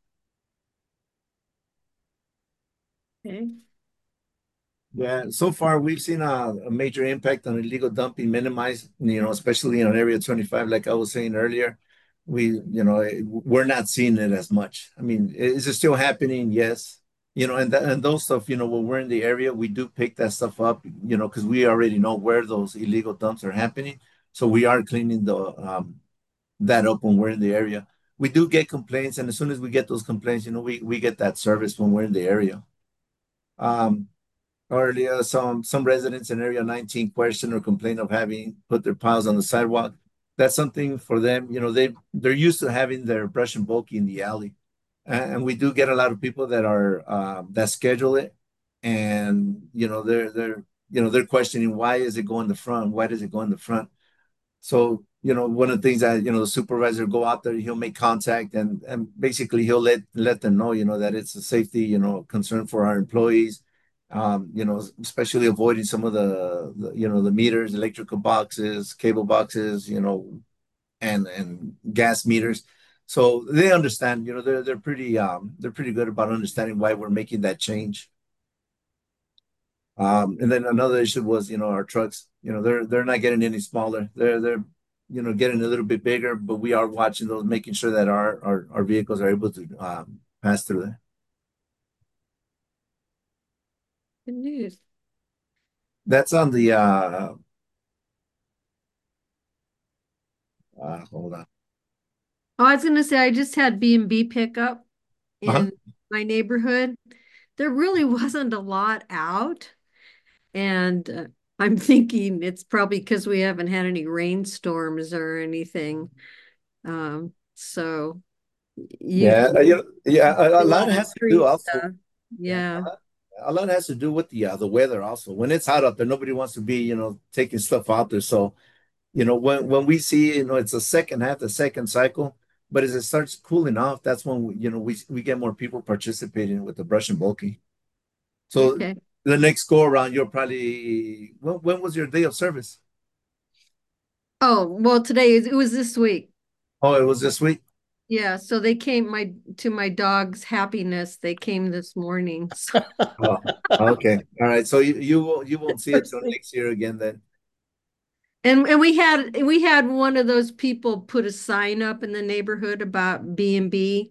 Okay. Yeah, so far we've seen a, a major impact on illegal dumping minimized, you know, especially in Area twenty-five, like I was saying earlier. We, you know, eh, we're not seeing it as much. I mean, is it still happening? Yes. You know, and that and those stuff, you know, when we're in the area, we do pick that stuff up, you know, because we already know where those illegal dumps are happening. So we are cleaning the um that up when we're in the area. We do get complaints, and as soon as we get those complaints, you know, we we get that service when we're in the area. Um, Earlier, some some residents in Area nineteen question or complain of having put their piles on the sidewalk. That's something for them. You know, they they're used to having their brush and bulky in the alley, and, and we do get a lot of people that are um, that schedule it, and you know they're they're you know they're questioning why is it going the front? Why does it go in the front? So, you know, one of the things that, you know, the supervisor go out there, he'll make contact and and basically he'll let let them know, you know, that it's a safety, you know, concern for our employees. Um, you know, especially avoiding some of the, the you know, the meters, electrical boxes, cable boxes, you know, and and gas meters. So they understand, you know, they're they're pretty um they're pretty good about understanding why we're making that change. Um, and then another issue was, you know, our trucks, you know, they're they're not getting any smaller. They're they're, you know, getting a little bit bigger, but we are watching those, making sure that our our, our vehicles are able to um, pass through there. Good news. That's on the uh, uh hold on. Oh, I was gonna say I just had B and B pickup Uh-huh. in my neighborhood. There really wasn't a lot out, and uh, I'm thinking it's probably because we haven't had any rainstorms or anything. Um, so you Yeah, uh, you know, yeah, a, a a lot lot of has to do street also. stuff. Yeah, a Yeah. lot, a lot has to do with the uh, the weather also. When it's hot out there, nobody wants to be, you know, taking stuff out there. So you know, when when we see, you know, it's a second half, the second cycle, but as it starts cooling off, that's when we, you know, we we get more people participating with the brush and bulky. So Okay. the next go around, you'll probably when, when was your day of service? Oh, well, today is- it was this week. Oh, it was this week. Yeah, so they came my to my dog's happiness. They came this morning. So Oh, okay, all right. So you you will you won't see it till next year again then. and and we had we had one of those people put a sign up in the neighborhood about B and B.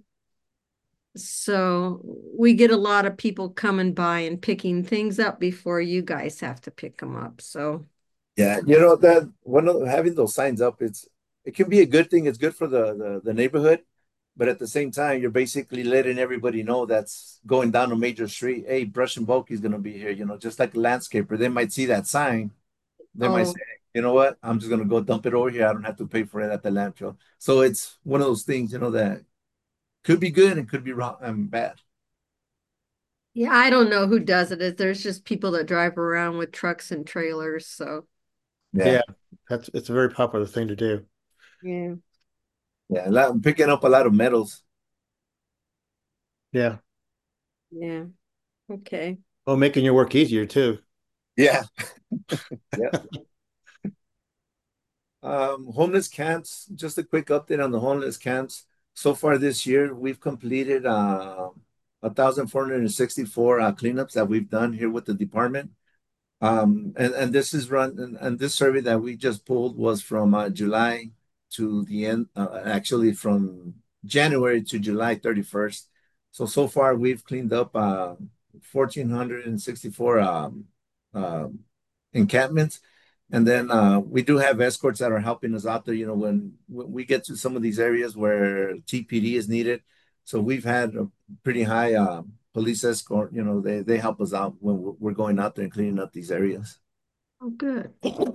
So we get a lot of people coming by and picking things up before you guys have to pick them up. So Yeah, you know that one of having those signs up, it's it can be a good thing. It's good for the the, the neighborhood, but at the same time, you're basically letting everybody know that's going down a major street. Hey, Brush and Bulky is going to be here. You know, just like a landscaper, they might see that sign. They might oh say, you know what, I'm just going to go dump it over here. I don't have to pay for it at the landfill. So it's one of those things, you know, that could be good and could be wrong and bad. yeah, I don't know who does it. There's just people that drive around with trucks and trailers. So Yeah, Yeah, that's it's a very popular thing to do. yeah, yeah. I'm picking up a lot of metals. Yeah. yeah. Okay. Well, making your work easier too. Yeah, yeah. Um, homeless camps, just a quick update on the homeless camps. So far this year, we've completed uh, one thousand four hundred sixty-four uh, cleanups that we've done here with the department. Um, and, and this is run, and, and this survey that we just pulled was from uh, July to the end, uh, actually from January to July thirty-first. So, so far we've cleaned up uh, one thousand four hundred sixty-four um, uh, encampments. And then uh, we do have escorts that are helping us out there, you know, when, when we get to some of these areas where T P D is needed. So we've had a pretty high uh, police escort, you know, they, they help us out when we're, we're going out there and cleaning up these areas. Oh, good.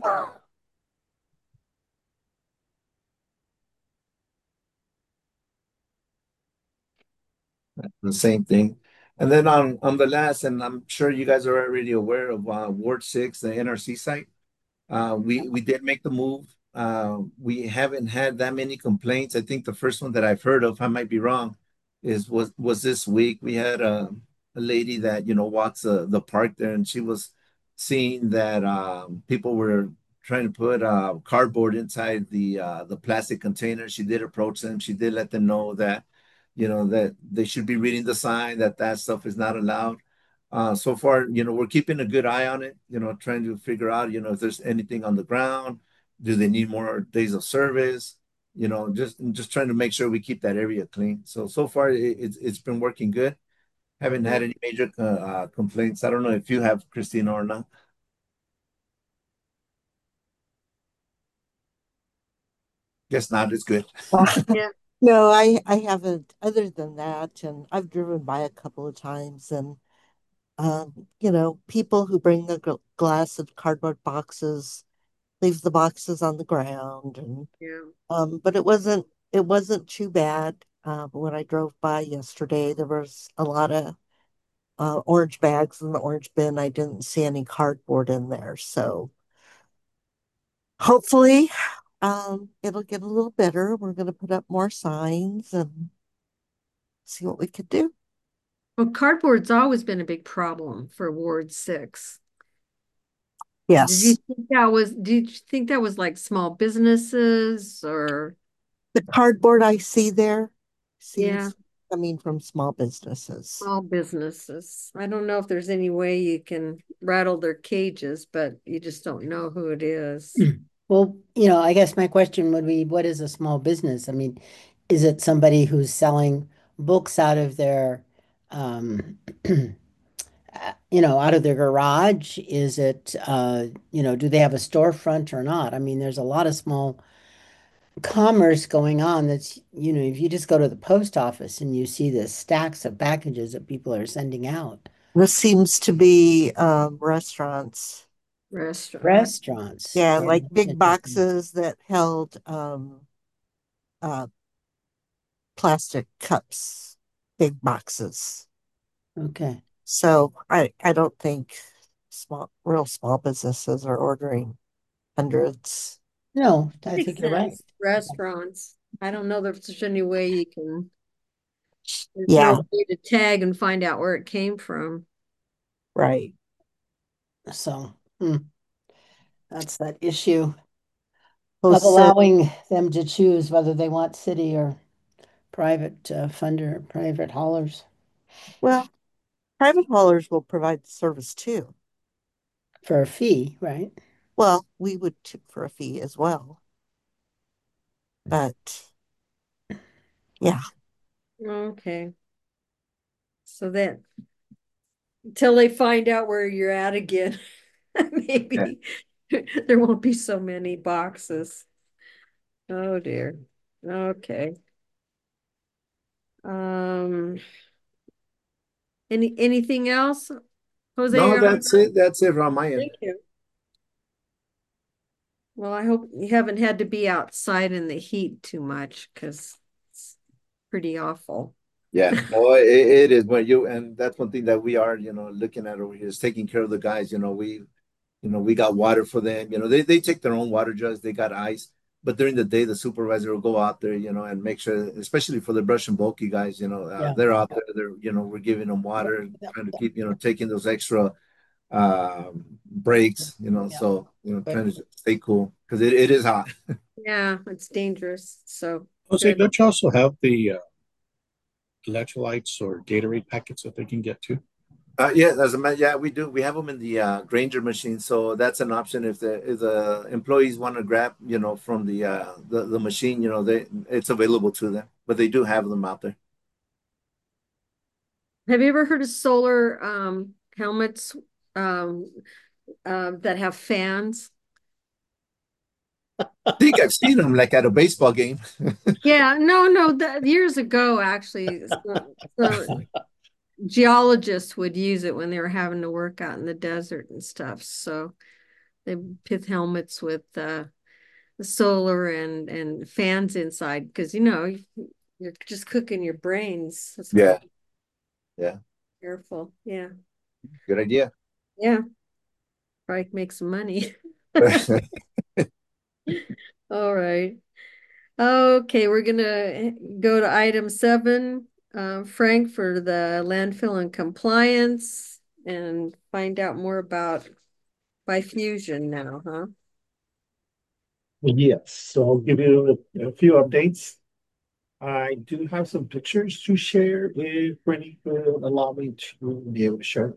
The same thing. And then on, on the last, and I'm sure you guys are already aware of uh, Ward six, the N R C site. Uh, we we did make the move. Uh, we haven't had that many complaints. I think the first one that I've heard of, I might be wrong, is was was this week. We had a, a lady that you know walks the the park there, and she was seeing that um, people were trying to put uh, cardboard inside the uh, the plastic container. She did approach them. She did let them know that you know that they should be reading the sign that that stuff is not allowed. Uh, so far, you know, we're keeping a good eye on it, you know, trying to figure out, you know, if there's anything on the ground, do they need more days of service, you know, just just trying to make sure we keep that area clean. So so far, it, it's it's been working good. Haven't had any major uh, uh, complaints. I don't know if you have, Christina, or not. Guess not. It's good. Yeah. No, I I haven't. Other than that, and I've driven by a couple of times, and um, you know, people who bring the gl- glass and cardboard boxes leave the boxes on the ground, and Yeah. um, but it wasn't it wasn't too bad. Uh, but when I drove by yesterday, there was a lot of uh, orange bags in the orange bin. I didn't see any cardboard in there, so hopefully, um, it'll get a little better. We're going to put up more signs and see what we could do. Well, cardboard's always been a big problem for Ward six. Did you Yes, think that was, did you think that was like small businesses or, the cardboard I see there yeah, seems coming from small businesses. small businesses? I don't know if there's any way you can rattle their cages, but you just don't know who it is. Well, you know, I guess my question would be, what is a small business? I mean, is it somebody who's selling books out of their, um, uh, you know, out of their garage? Is it, uh, you know, do they have a storefront or not? I mean, there's a lot of small commerce going on that's, you know, if you just go to the post office and you see the stacks of packages that people are sending out. This seems to be um, restaurants. Restaurant. Restaurants. Yeah, Yeah, like that's big interesting. boxes that held um, uh, plastic cups, big boxes. Okay. So I I don't think small, real small businesses are ordering hundreds. No, I Makes think you're right. sense. Restaurants. I don't know if there's any way you can, there's Yeah, no way to tag and find out where it came from. right. So, hmm, that's that issue Well, of so allowing them to choose whether they want city or private uh, funder, private haulers well, private haulers will provide the service too. for a fee, right? Well, we would tip for a fee as well, but yeah, Okay. So that until they find out where you're at again, Yeah. maybe there won't be so many boxes. Oh dear. Okay. Um, any anything else, Jose? No, On that's that? it. That's it on my end. Thank you. Well, I hope you haven't had to be outside in the heat too much because it's pretty awful. Yeah, no, it, it is. But you, and that's one thing that we are, you know, looking at over here is taking care of the guys. You know, we You know, we got water for them. You know, they, they take their own water jugs, they got ice. But during the day, the supervisor will go out there, you know, and make sure, especially for the brush and bulky guys, you know, uh, Yeah. they're out there, they're, you know, we're giving them Yep, water, yep, trying to yep, keep, you know, taking those extra um breaks, you know, yep. so, you know, But trying to stay cool. because it, it is hot. Yeah, it's dangerous. So Jose, good. don't you also have the uh, electrolytes or Gatorade packets that they can get too? Uh, yeah, as a matter, yeah, we do. We have them in the uh, Granger machine, so that's an option if the if the employees want to grab, you know, from the uh, the the machine, you know, they it's available to them. But they do have them out there. Have you ever heard of solar um, helmets um, uh, that have fans? I think I've seen them like at a baseball game. Yeah, no, no, that years ago, actually, so, so geologists would use it when they were having to work out in the desert and stuff. So they put helmets with uh, solar and and fans inside because you know you're just cooking your brains. That's Yeah, yeah, careful. Yeah, good idea. yeah, probably make some money. All right. Okay, we're gonna go to item seven, uh, Frank, for the landfill and compliance and find out more about Bifusion now, huh? Yes, so I'll give you a, a few updates. I do have some pictures to share if Brittany could allow me to be able to share.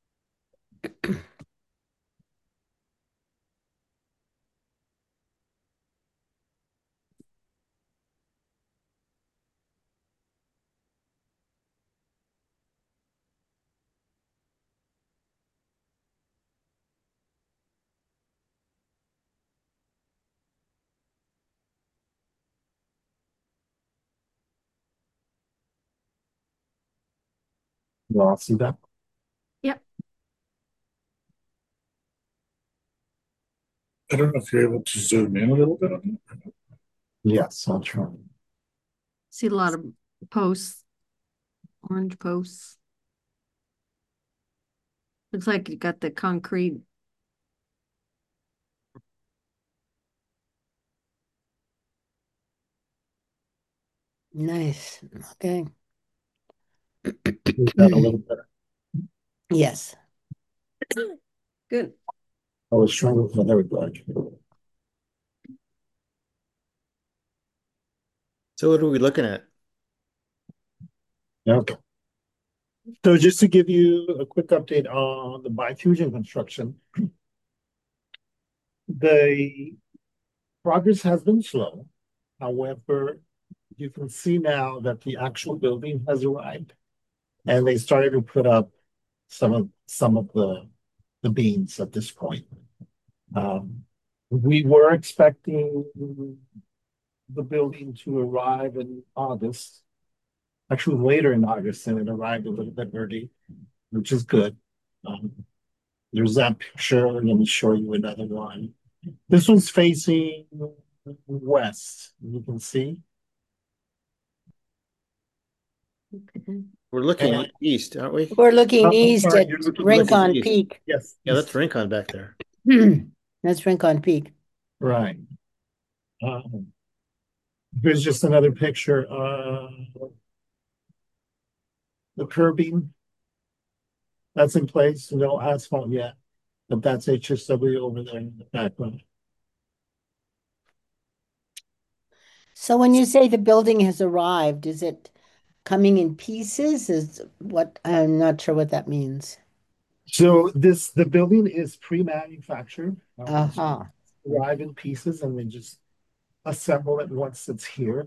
You all see that? Yep. I don't know if you're able to zoom in a little bit on it. Yes, I'll try. See a lot of posts, orange posts. Looks like you got the concrete. Nice. Okay. Is that a little better? Yes. Good. I was trying to, there we go. So what are we looking at? Okay. So just to give you a quick update on the Bifusion construction, the progress has been slow. However, you can see now that the actual building has arrived, and they started to put up some of some of the the beams at this point. Um, we were expecting the building to arrive in August, actually later in August, and it arrived a little bit early, which is good. Um, there's that picture. Let me show you another one. This one's facing west. You can see. Okay. We're looking And- east, aren't we? We're looking Oh, east sorry, at you're looking- Rincon looking east. Peak. Yes. Yeah, that's Rincon back there. That's Rincon Peak. Right. Um, here's just another picture of the curbing. That's in place, no asphalt yet, but that's H S W over there in the background. So when you say the building has arrived, is it coming in pieces? Is what I'm not sure what that means. So this the building is pre-manufactured. Um, so Uh-huh. it's arrive in pieces and we just assemble it once it's here.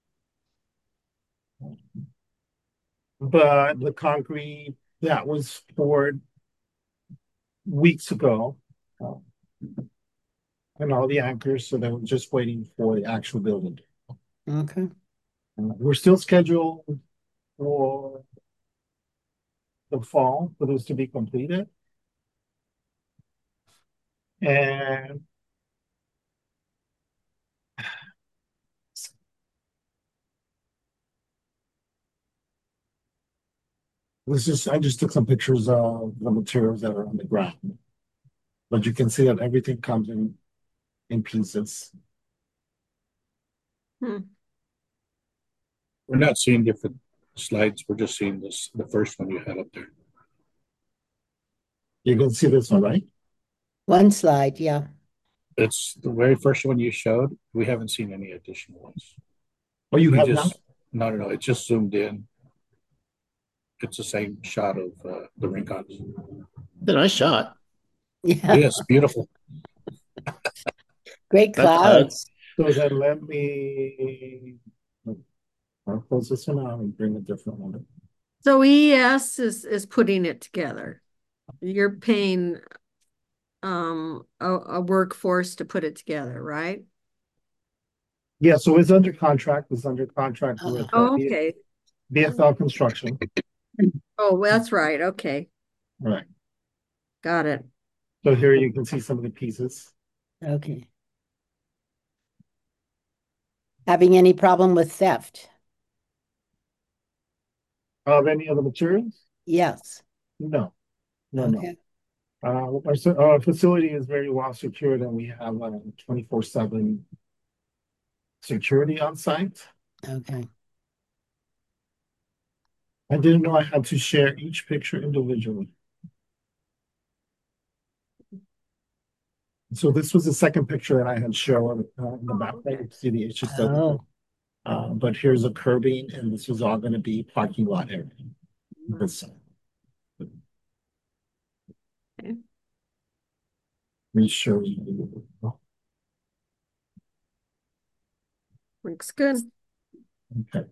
But the concrete that was poured weeks ago, um, and all the anchors, so they were just waiting for the actual building. Okay. Uh, we're still scheduled for the fall for this to be completed. And this is I just took some pictures of the materials that are on the ground. But you can see that everything comes in in pieces. Hmm. We're not seeing different slides. We're just seeing this, the first one you had up there. You can see this one, right? One slide, yeah. It's the very first one you showed. We haven't seen any additional ones. Oh, you We have not? just, no, no, no. It just zoomed in. It's the same shot of uh, the Rincons. The nice shot. Yeah, Yes, beautiful. great That's a hug. clouds. So then let me, I'll close this one out and bring a different one. So E S is is putting it together. You're paying um a, a workforce to put it together, right? Yeah, so it's under contract, it's under contract with uh, Oh, B- okay. BFL Construction. Oh, that's right. Okay. Right. Got it. So here you can see some of the pieces. Okay. Having any problem with theft? Of any other materials? Yes. No, no, no. Okay. Uh, our, s- our facility is very well secured and we have a twenty-four seven security on site. Okay. I didn't know I had to share each picture individually. So this was the second picture that I had shown uh, in the Oh, back. okay. You see the H S W. Oh, Uh, but here's a curbing, and this is all going to be parking lot area. This side. Okay. Let me show you. Looks good. Okay.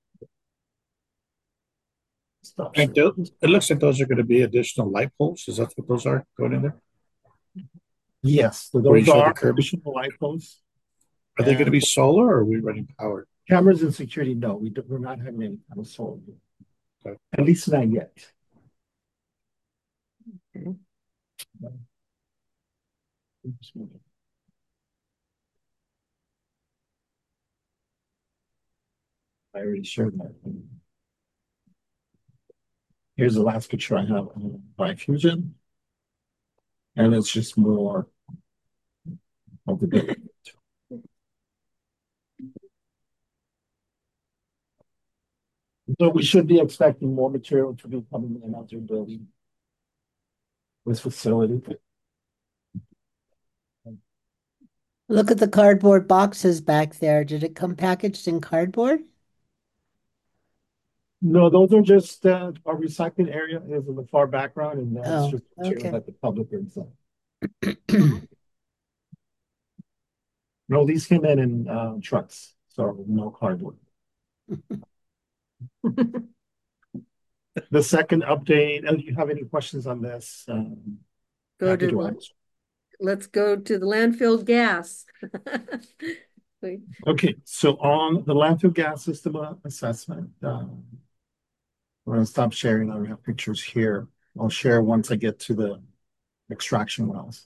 Stop And sharing. tho- it looks like those are going to be additional light poles. Is that what those are going in there? Yes, so Where you those show the are curbing? additional light posts. Are they going to And be solar or are we running power? cameras and security, no, we do, we're not having any kind of solar. Okay. At least not yet. Okay. I already showed that. Here's the last picture I have by Fusion. And it's just more of the building. So we should be expecting more material to be coming in out your building. This facility. look at the cardboard boxes back there. Did it come packaged in cardboard? No, those are just uh, our recycling area is in the far background, and that's Oh, just material okay. that the public brings in. No, these came in in uh, trucks, so no cardboard. The second update, and do you have any questions on this? Um, Go happy to to the, answer. let's go to the landfill gas. Wait. Okay, so on the landfill gas system uh, assessment, um, I'm gonna stop sharing. I have pictures here. I'll share once I get to the extraction wells.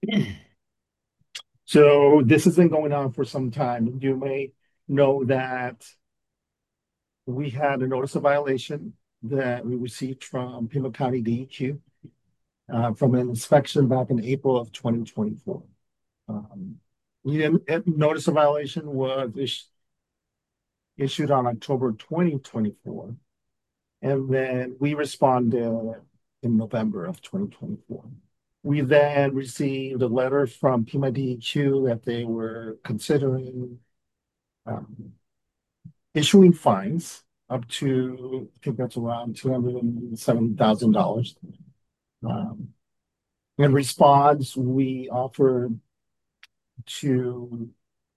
So this has been going on for some time. You may know that we had a notice of violation that we received from Pima County D E Q uh, from an inspection back in April of twenty twenty-four. Um, the notice of violation was is issued on October twenty twenty-four, and then we responded in November of twenty twenty-four. We then received a letter from Pima D E Q that they were considering um, issuing fines up to, I think that's around two hundred seventy thousand dollars. Um, in response, we offered to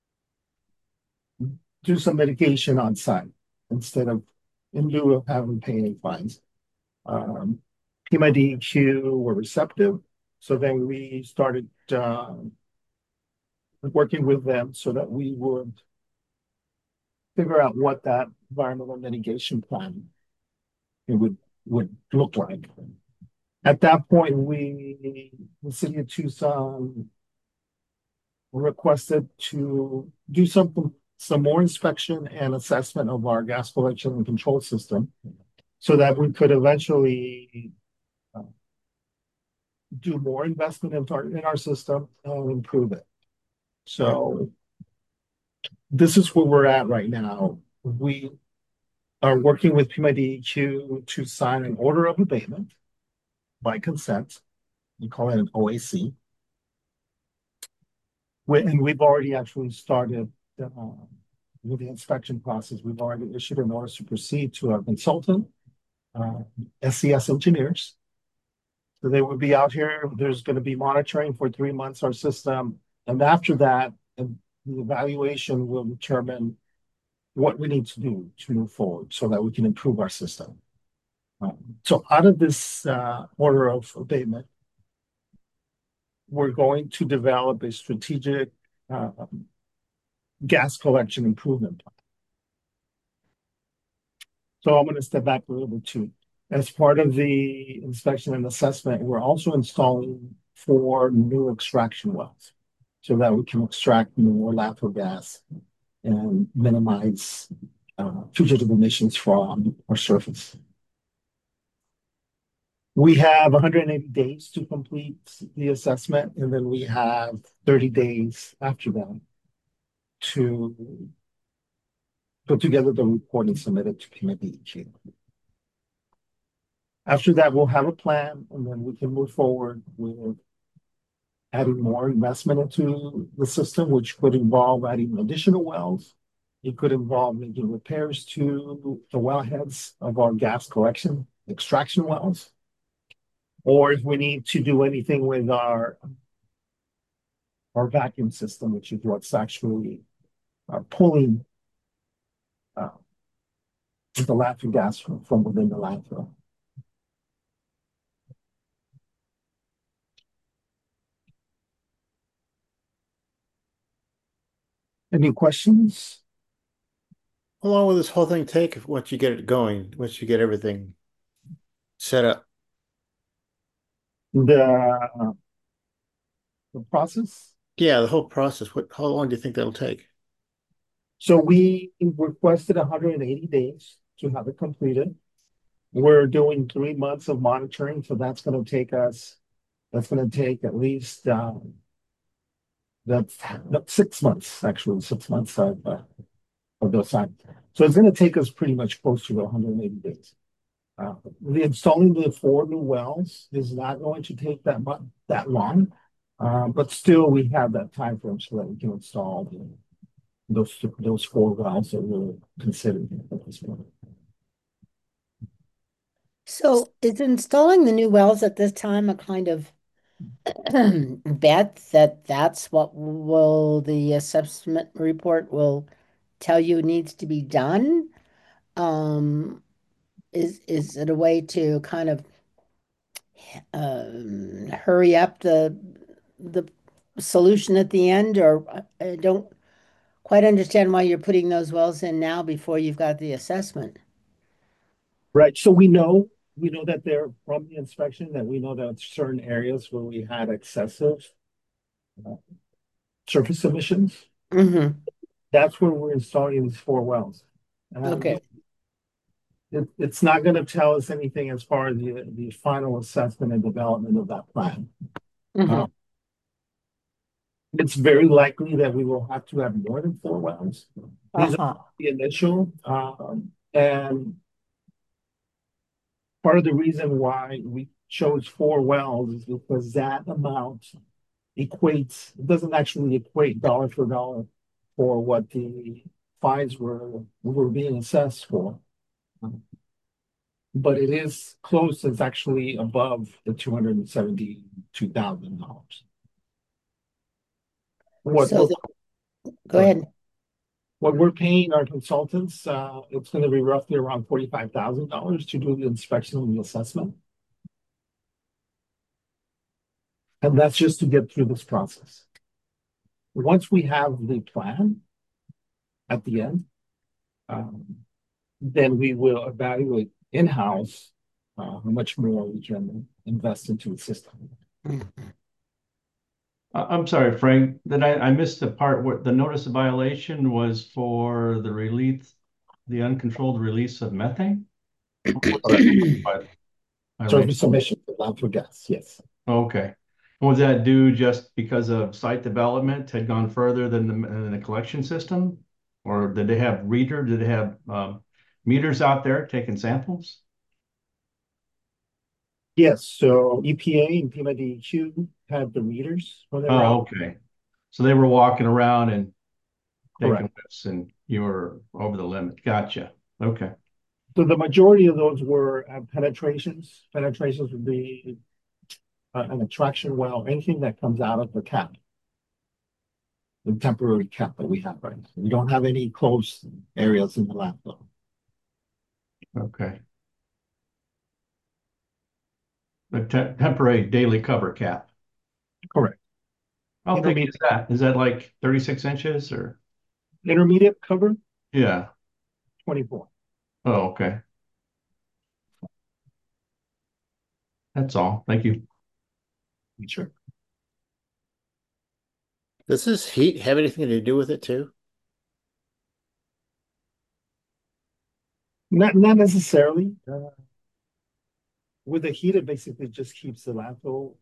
do some mitigation on site instead of, in lieu of having to pay any fines. Um, P M I D E Q were receptive, so then we started uh, working with them so that we would figure out what that environmental mitigation plan it would would look like. At that point, we, the city of Tucson, requested to do some some more inspection and assessment of our gas collection and control system, so that we could eventually uh, do more investment in our in our system and improve it. So this is where we're at right now. We are working with P M I D E Q to sign an order of abatement by consent. You call it an O A C. We, and we've already actually started uh, with the inspection process. We've already issued an order to proceed to our consultant, uh, S C S Engineers. So they will be out here. There's going to be monitoring for three months our system. And after that, and the evaluation will determine what we need to do to move forward so that we can improve our system. Um, so out of this uh, order of abatement, we're going to develop a strategic uh, gas collection improvement plan. So I'm going to step back a little bit too. As part of the inspection and assessment, we're also installing four new extraction wells so that we can extract more lateral gas and minimize uh, fugitive emissions from our surface. We have one hundred eighty days to complete the assessment, and then we have thirty days after that to put together the report and submit it to committee. After that, we'll have a plan, and then we can move forward with adding more investment into the system, which could involve adding additional wells. It could involve making repairs to the wellheads of our gas collection extraction wells. Or if we need to do anything with our, our vacuum system, which is what's actually uh, pulling uh, the lateral gas from, from within the landfill. Any questions? How long will this whole thing take if once you get it going, once you get everything set up? The, the process? Yeah, the whole process. What, how long do you think that'll take? So we requested one hundred eighty days to have it completed. We're doing three months of monitoring, so that's going to take us, that's going to take at least um, that's six months, actually, six months of, uh, of those time. So it's going to take us pretty much close to one hundred eighty days. Uh, the installing the four new wells is not going to take that much, that long, uh, but still we have that time frame so that we can install the, those those four wells that we're considering at this point. So is installing the new wells at this time a kind of bet that that's what will the assessment report will tell you needs to be done? Um, is is it a way to kind of um, hurry up the the solution at the end, or I don't quite understand why you're putting those wells in now before you've got the assessment. Right. So we know we know that they're from the inspection that we know that certain areas where we had excessive uh, surface emissions. Mm-hmm. That's where we're installing these four wells. Um, Okay. It, it's not going to tell us anything as far as the, the final assessment and development of that plan. Mm-hmm. Um, it's very likely that we will have to have more than four wells. These Uh-huh. are the initial, um, and part of the reason why we chose four wells is because that amount equates, it doesn't actually equate dollar for dollar for what the fines were, were being assessed for. But it is close, it's actually above the two hundred seventy-two thousand dollars. What, So we're- the, go ahead. what we're paying our consultants, uh, it's going to be roughly around forty-five thousand dollars to do the inspection and the assessment. And that's just to get through this process. Once we have the plan at the end, um, then we will evaluate in-house uh, how much more we can invest into the system. I- I'm sorry, Frank, that I, I missed the part where the notice of violation was for the release, the uncontrolled release of methane? Surface emission for natural gas, yes. Okay. Was that due just because of site development had gone further than the, than the collection system? Or did they have reader, did they have um, meters out there taking samples? Yes, so E P A and Pima D E Q had the readers when they were Oh, out. okay. So they were walking around and taking Correct. whiffs, and you were over the limit. Gotcha. Okay. So the majority of those were uh, penetrations. Penetrations would be uh, an extraction well, anything that comes out of the cap, the temporary cap that we have right now. We don't have any closed areas in the landfill. Okay. The te temporary daily cover cap. Correct. How big Intermediate, is that? Is that like thirty-six inches or? intermediate cover, Yeah. twenty-four. Oh, okay. That's all. Thank you. Sure. Does this heat have anything to do with it too? Not not necessarily. Uh, with the heat, it basically just keeps the landfill.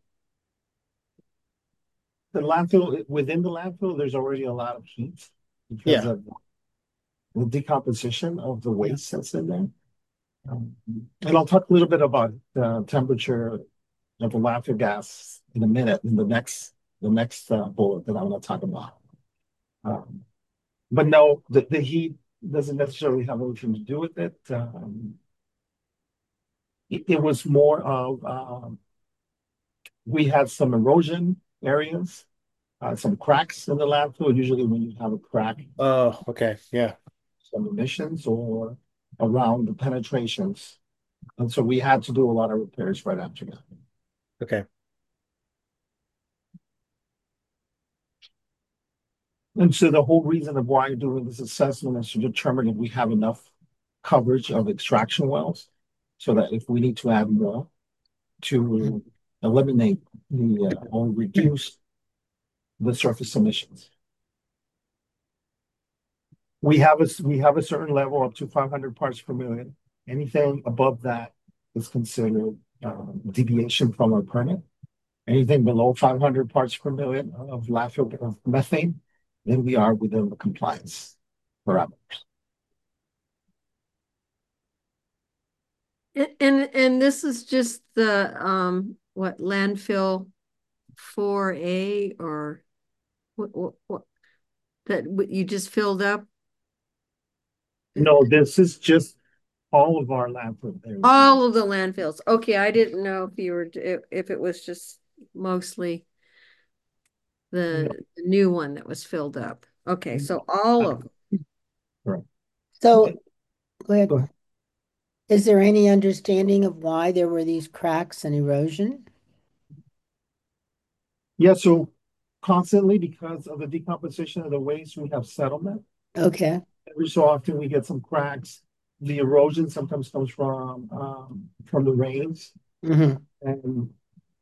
The landfill within the landfill, there's already a lot of heat because Yeah. of the decomposition of the waste that's in there. Um, and I'll talk a little bit about the temperature of the landfill gas in a minute in the next the next uh, bullet that I'm going to talk about. Um, but no, the, the heat doesn't necessarily have anything to do with it. Um, it, it was more of um, we had some erosion areas, uh, some cracks in the landfill. Usually, when you have a crack, Oh, okay. Yeah. some emissions or around the penetrations, and so we had to do a lot of repairs right after that. Okay. And so the whole reason of why you're doing this assessment is to determine if we have enough coverage of extraction wells, so that if we need to add more to eliminate the uh, or reduce the surface emissions. We have a we have a certain level up to five hundred parts per million. Anything above that is considered um, deviation from our permit. Anything below five hundred parts per million of landfill of methane, then we are within the compliance parameters. And, and and this is just the um what landfill four A or what what, what that w- you just filled up? No, this is just all of our landfill areas. All of the landfills. Okay, I didn't know if you were if, if it was just mostly the, No. the new one that was filled up. Okay, so all of them. Correct. So, go ahead. Go ahead. Is there any understanding of why there were these cracks and erosion? Yeah, so constantly because of the decomposition of the waste, we have settlement. Okay. Every so often we get some cracks. The erosion sometimes comes from um, from the rains. hmm And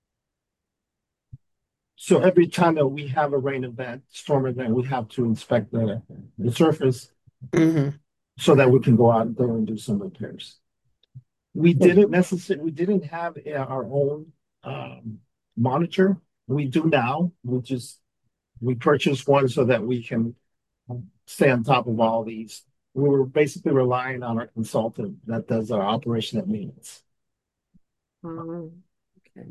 so every time that we have a rain event, storm event, we have to inspect the, the surface hmm so that we can go out there and do some repairs. We didn't necessarily, we didn't have our own um, monitor. We do now. We just, we purchased one so that we can stay on top of all these. We were basically relying on our consultant that does our operation and maintenance. Oh, okay.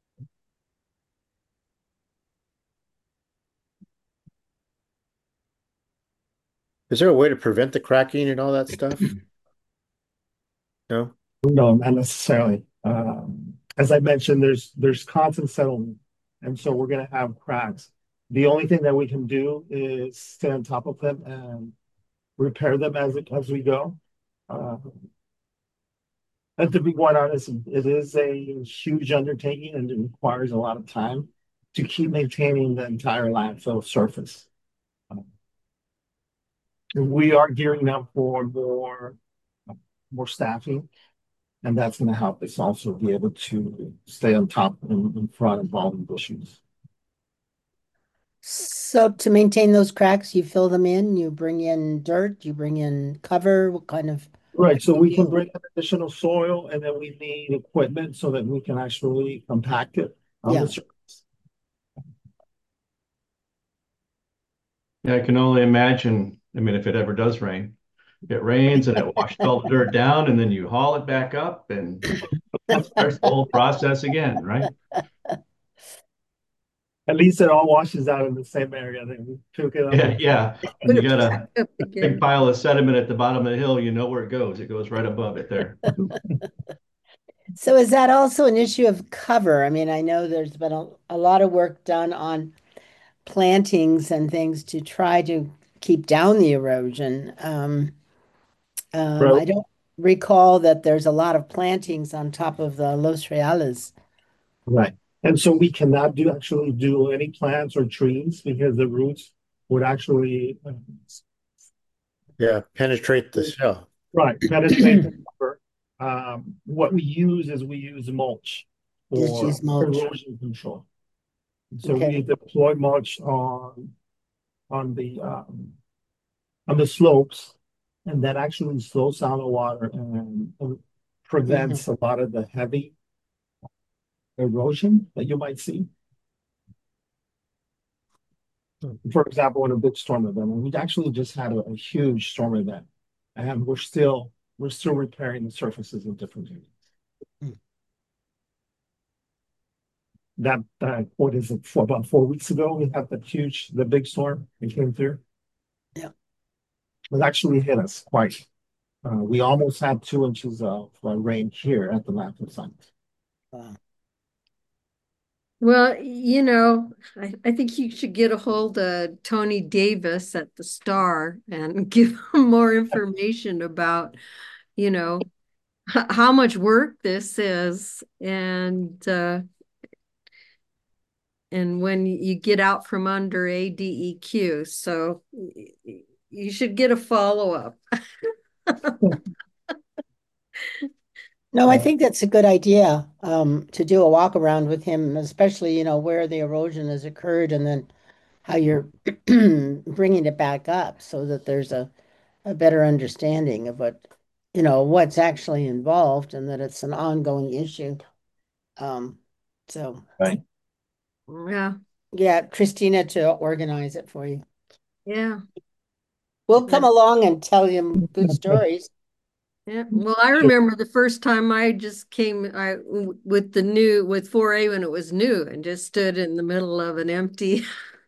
Is there a way to prevent the cracking and all that stuff? No? No, not necessarily. Um, as I mentioned, there's there's constant settlement, and so we're going to have cracks. The only thing that we can do is stay on top of them and repair them as it, as we go. Uh, and to be quite honest, it is a huge undertaking and it requires a lot of time to keep maintaining the entire landfill surface. Um, we are gearing up for more more staffing. And that's going to help us also be able to stay on top and in front of all the issues. So to maintain those cracks, you fill them in, you bring in dirt, you bring in cover, what kind of? Right. So we can bring in additional soil and then we need equipment so that we can actually compact it on Yeah. the surface. Yeah, I can only imagine. I mean, if it ever does rain, it rains and it washes all the dirt down, and then you haul it back up, and it starts the whole process again, right? At least it all washes out in the same area. Then we took it up. Yeah, And, yeah. When Put you it got back a up big again. pile of sediment at the bottom of the hill, you know where it goes. It goes right above it there. So is that also an issue of cover? I mean, I know there's been a, a lot of work done on plantings and things to try to keep down the erosion. Um, um, Bro, I don't recall that there's a lot of plantings on top of the Los Reales. right. And so we cannot do actually do any plants or trees because the roots would actually uh, Yeah, penetrate the shell. right penetrate the cover. Um, what we use is we use mulch Just for use mulch. erosion control. So we Okay. deploy mulch on on the um, on the slopes, and that actually slows down the water and, and Mhm. prevents a lot of the heavy erosion that you might see. For example, in a big storm event, and we actually just had a, a huge storm event, and we're still we're still repairing the surfaces in different areas. Mm. That uh, what is it? For about four weeks ago, we had the huge, the big storm. It came through. Yeah. It actually hit us quite. Uh, we almost had two inches of uh, rain here at the landfill site. Wow. Well, you know, I, I think you should get a hold of Tony Davis at the Star and give him more information about, you know, h- how much work this is and uh and when you get out from under A D E Q. So y- you should get a follow-up. No, I Uh, think that's a good idea, um, to do a walk around with him, especially, you know, where the erosion has occurred and then how you're bringing it back up so that there's a, a better understanding of what, you know, what's actually involved and that it's an ongoing issue. Um, so right. Yeah, yeah, Christina to organize it for you. yeah. We'll come along and tell him good stories. Yeah, well, I Sure. remember the first time I just came I w- with the new with four A when it was new and just stood in the middle of an empty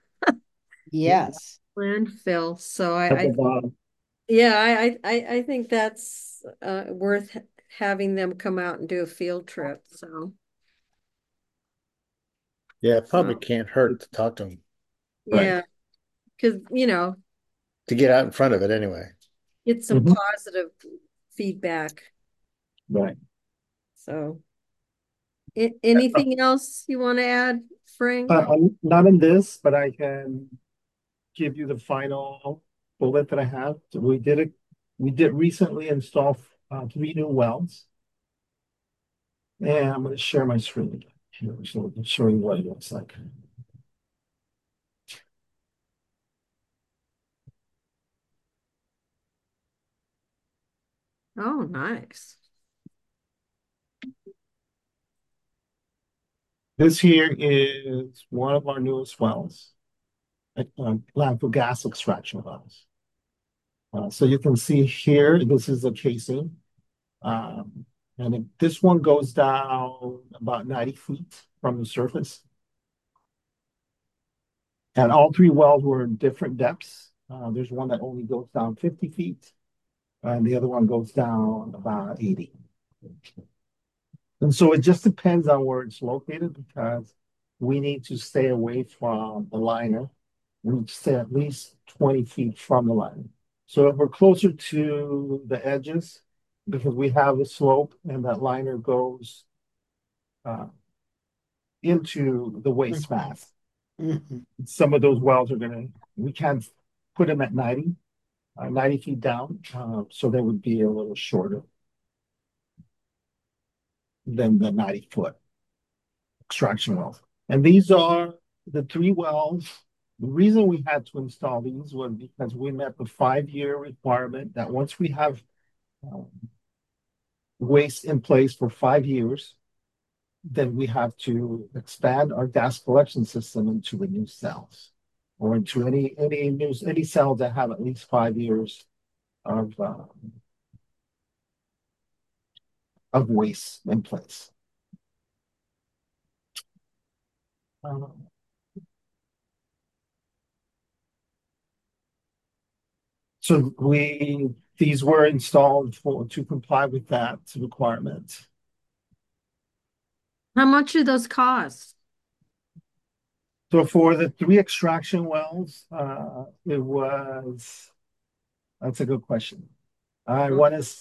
Yes. landfill. So At I, the I bottom. yeah, I, I I think that's uh, worth having them come out and do a field trip. So Yeah, it probably so can't hurt to talk to them, Right. yeah, because you know, to get out in front of it anyway. get some Mhm. positive feedback. Right. So a- anything else you want to add, Frank? Uh, I'm not in this, but I can give you the final bullet that I have. So we did it. We did recently install uh, three new wells, and I'm going to share my screen here, so I'll show you what it looks like. Oh, nice. This here is one of our newest wells, uh, landfill gas extraction wells. Uh, so you can see here, this is a casing. Um, and it, this one goes down about ninety feet from the surface. And all three wells were in different depths. Uh, there's one that only goes down fifty feet, and the other one goes down about eighty. And so it just depends on where it's located because we need to stay away from the liner. We need to stay at least twenty feet from the liner. So if we're closer to the edges, because we have a slope and that liner goes uh, into the waste mass. Mhm. Some of those wells are gonna, we can't put them at ninety, uh, ninety feet down, uh, so they would be a little shorter than the ninety foot extraction wells. And these are the three wells. The reason we had to install these was because we met the five-year requirement that once we have um, waste in place for five years, then we have to expand our gas collection system into the new cells or into any any new any cells that have at least five years of uh, of waste in place. Um, So we, these were installed for, to comply with that requirement. How much do those cost? So for the three extraction wells, uh, it was, that's a good question. I want to,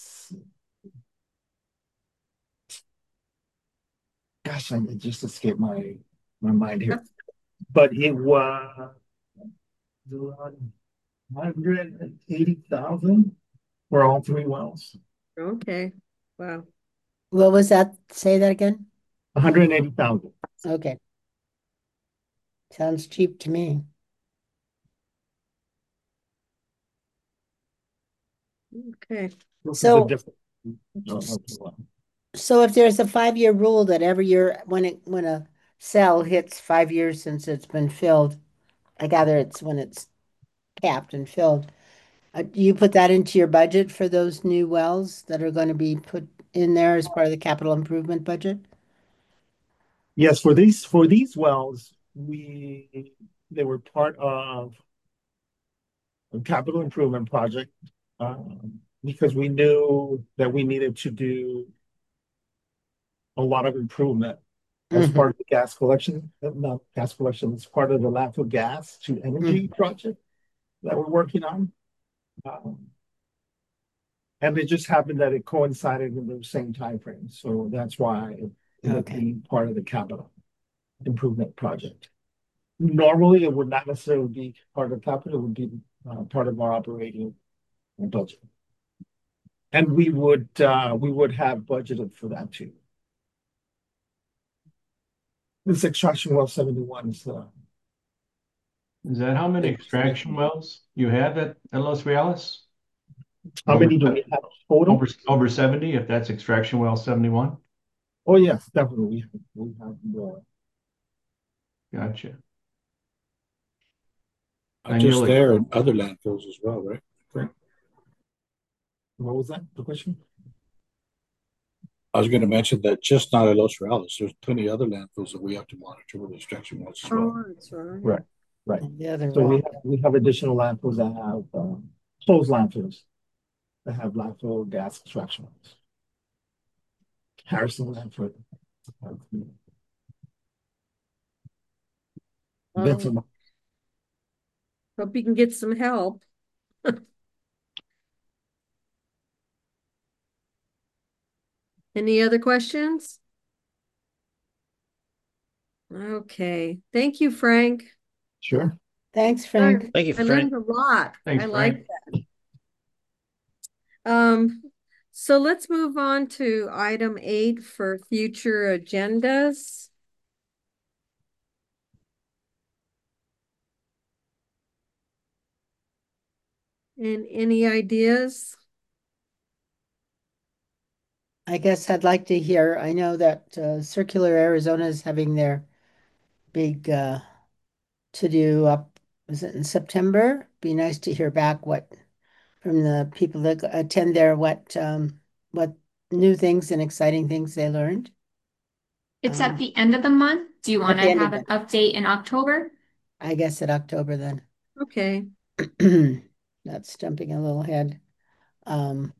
gosh, I it just escaped my, my mind here. But it was one hundred eighty thousand for all three wells. Okay, wow. What was that? Say that again. one hundred eighty thousand. Okay. Sounds cheap to me. Okay. So, different. so if there's a five-year rule that every year when it when a cell hits five years since it's been filled, I gather it's when it's capped and filled. Uh, do you put that into your budget for those new wells that are going to be put in there as part of the capital improvement budget? Yes, for these for these wells, we they were part of a capital improvement project um, because we knew that we needed to do a lot of improvement as Mhm. part of the gas collection, uh, not gas collection, it's part of the landfill gas to energy project that we're working on. Um, and it just happened that it coincided in the same time frame, so that's why it ended up Okay. being part of the capital improvement project. Normally, it would not necessarily be part of capital, it would be uh, part of our operating budget. And we would uh, we would have budgeted for that too. This extraction well seventy-one is uh, Is that how many extraction wells you have at, at Los Reales? how Over- many do we have total? Over, over seventy, if that's extraction well seventy-one? Oh yes, definitely. We have, we have more. Gotcha. Not And just you'll- there and other landfills as well, right? Correct. What was that? The question? I was going to mention that just not at Los Reales, there's plenty of other landfills that we have to monitor with extraction wells as well. Oh, that's right. Right, right. And the other So we well. have, we have additional landfills that have um, closed landfills that have landfill gas extraction wells. Harrison landfill. Benson. Um, hope you can get some help. Any other questions? Okay, thank you, Frank. Sure. Thanks, Frank. Thank you, I Frank. learned a lot. Thanks, I like Frank. that. Um, so let's move on to item eight for future agendas. And any ideas? I guess I'd like to hear, I know that uh, Circular Arizona is having their big uh, to-do up, is it in September? Be nice to hear back what, from the people that attend there, what, um, what new things and exciting things they learned. It's Um, at the end of the month. Do you at want the to end of have an update in October? I guess at October then. Okay. That's jumping a little ahead. Um,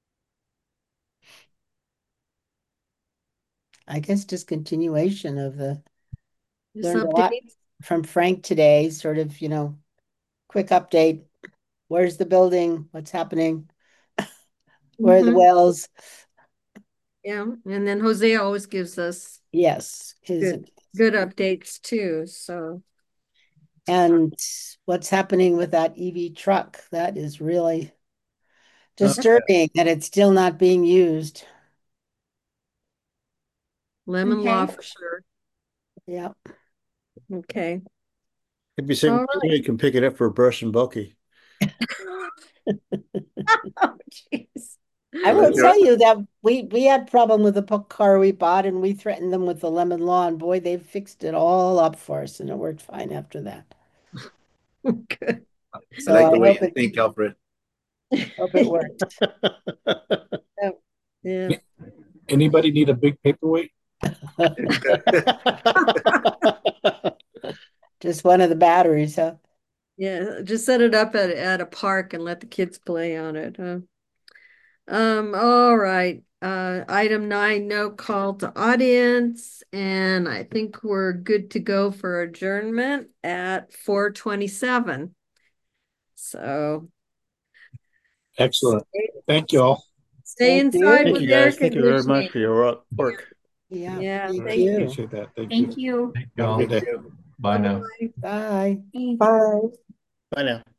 I guess just continuation of the, Just learned a lot updates. from Frank today, sort of, you know, quick update. Where's the building? What's happening? Where are the Mhm. wells? Yeah, and then Jose always gives us Yes, his, good good updates too. So and what's happening with that E V truck? That is really disturbing that it's still not being used. lemon Okay. law for sure. Yeah. Okay. Maybe some, All somebody can pick it up for brush and bulky. Oh, jeez. I will Yeah. tell you that we we had problem with the po- car we bought and we threatened them with the lemon law and boy, they fixed it all up for us and it worked fine after that. Good. I So like the I way hope you it, think, Alfred. hope it works. Yeah. Anybody need a big paperweight? Just one of the batteries, huh? Yeah, just set it up at at a park and let the kids play on it, huh? Um, all right. Uh, item nine, no call to audience, and I think we're good to go for adjournment at four twenty-seven. So Excellent. stay, Thank you all. stay Thank you. inside Thank with you air guys. Thank you very much conditioning. for your work. Yeah, Yeah, thank thank you. Appreciate that. Thank, Thank you. you. Thank you Have a all. good day. Thank you. Bye now. Bye. Bye. Thank Bye. Bye now.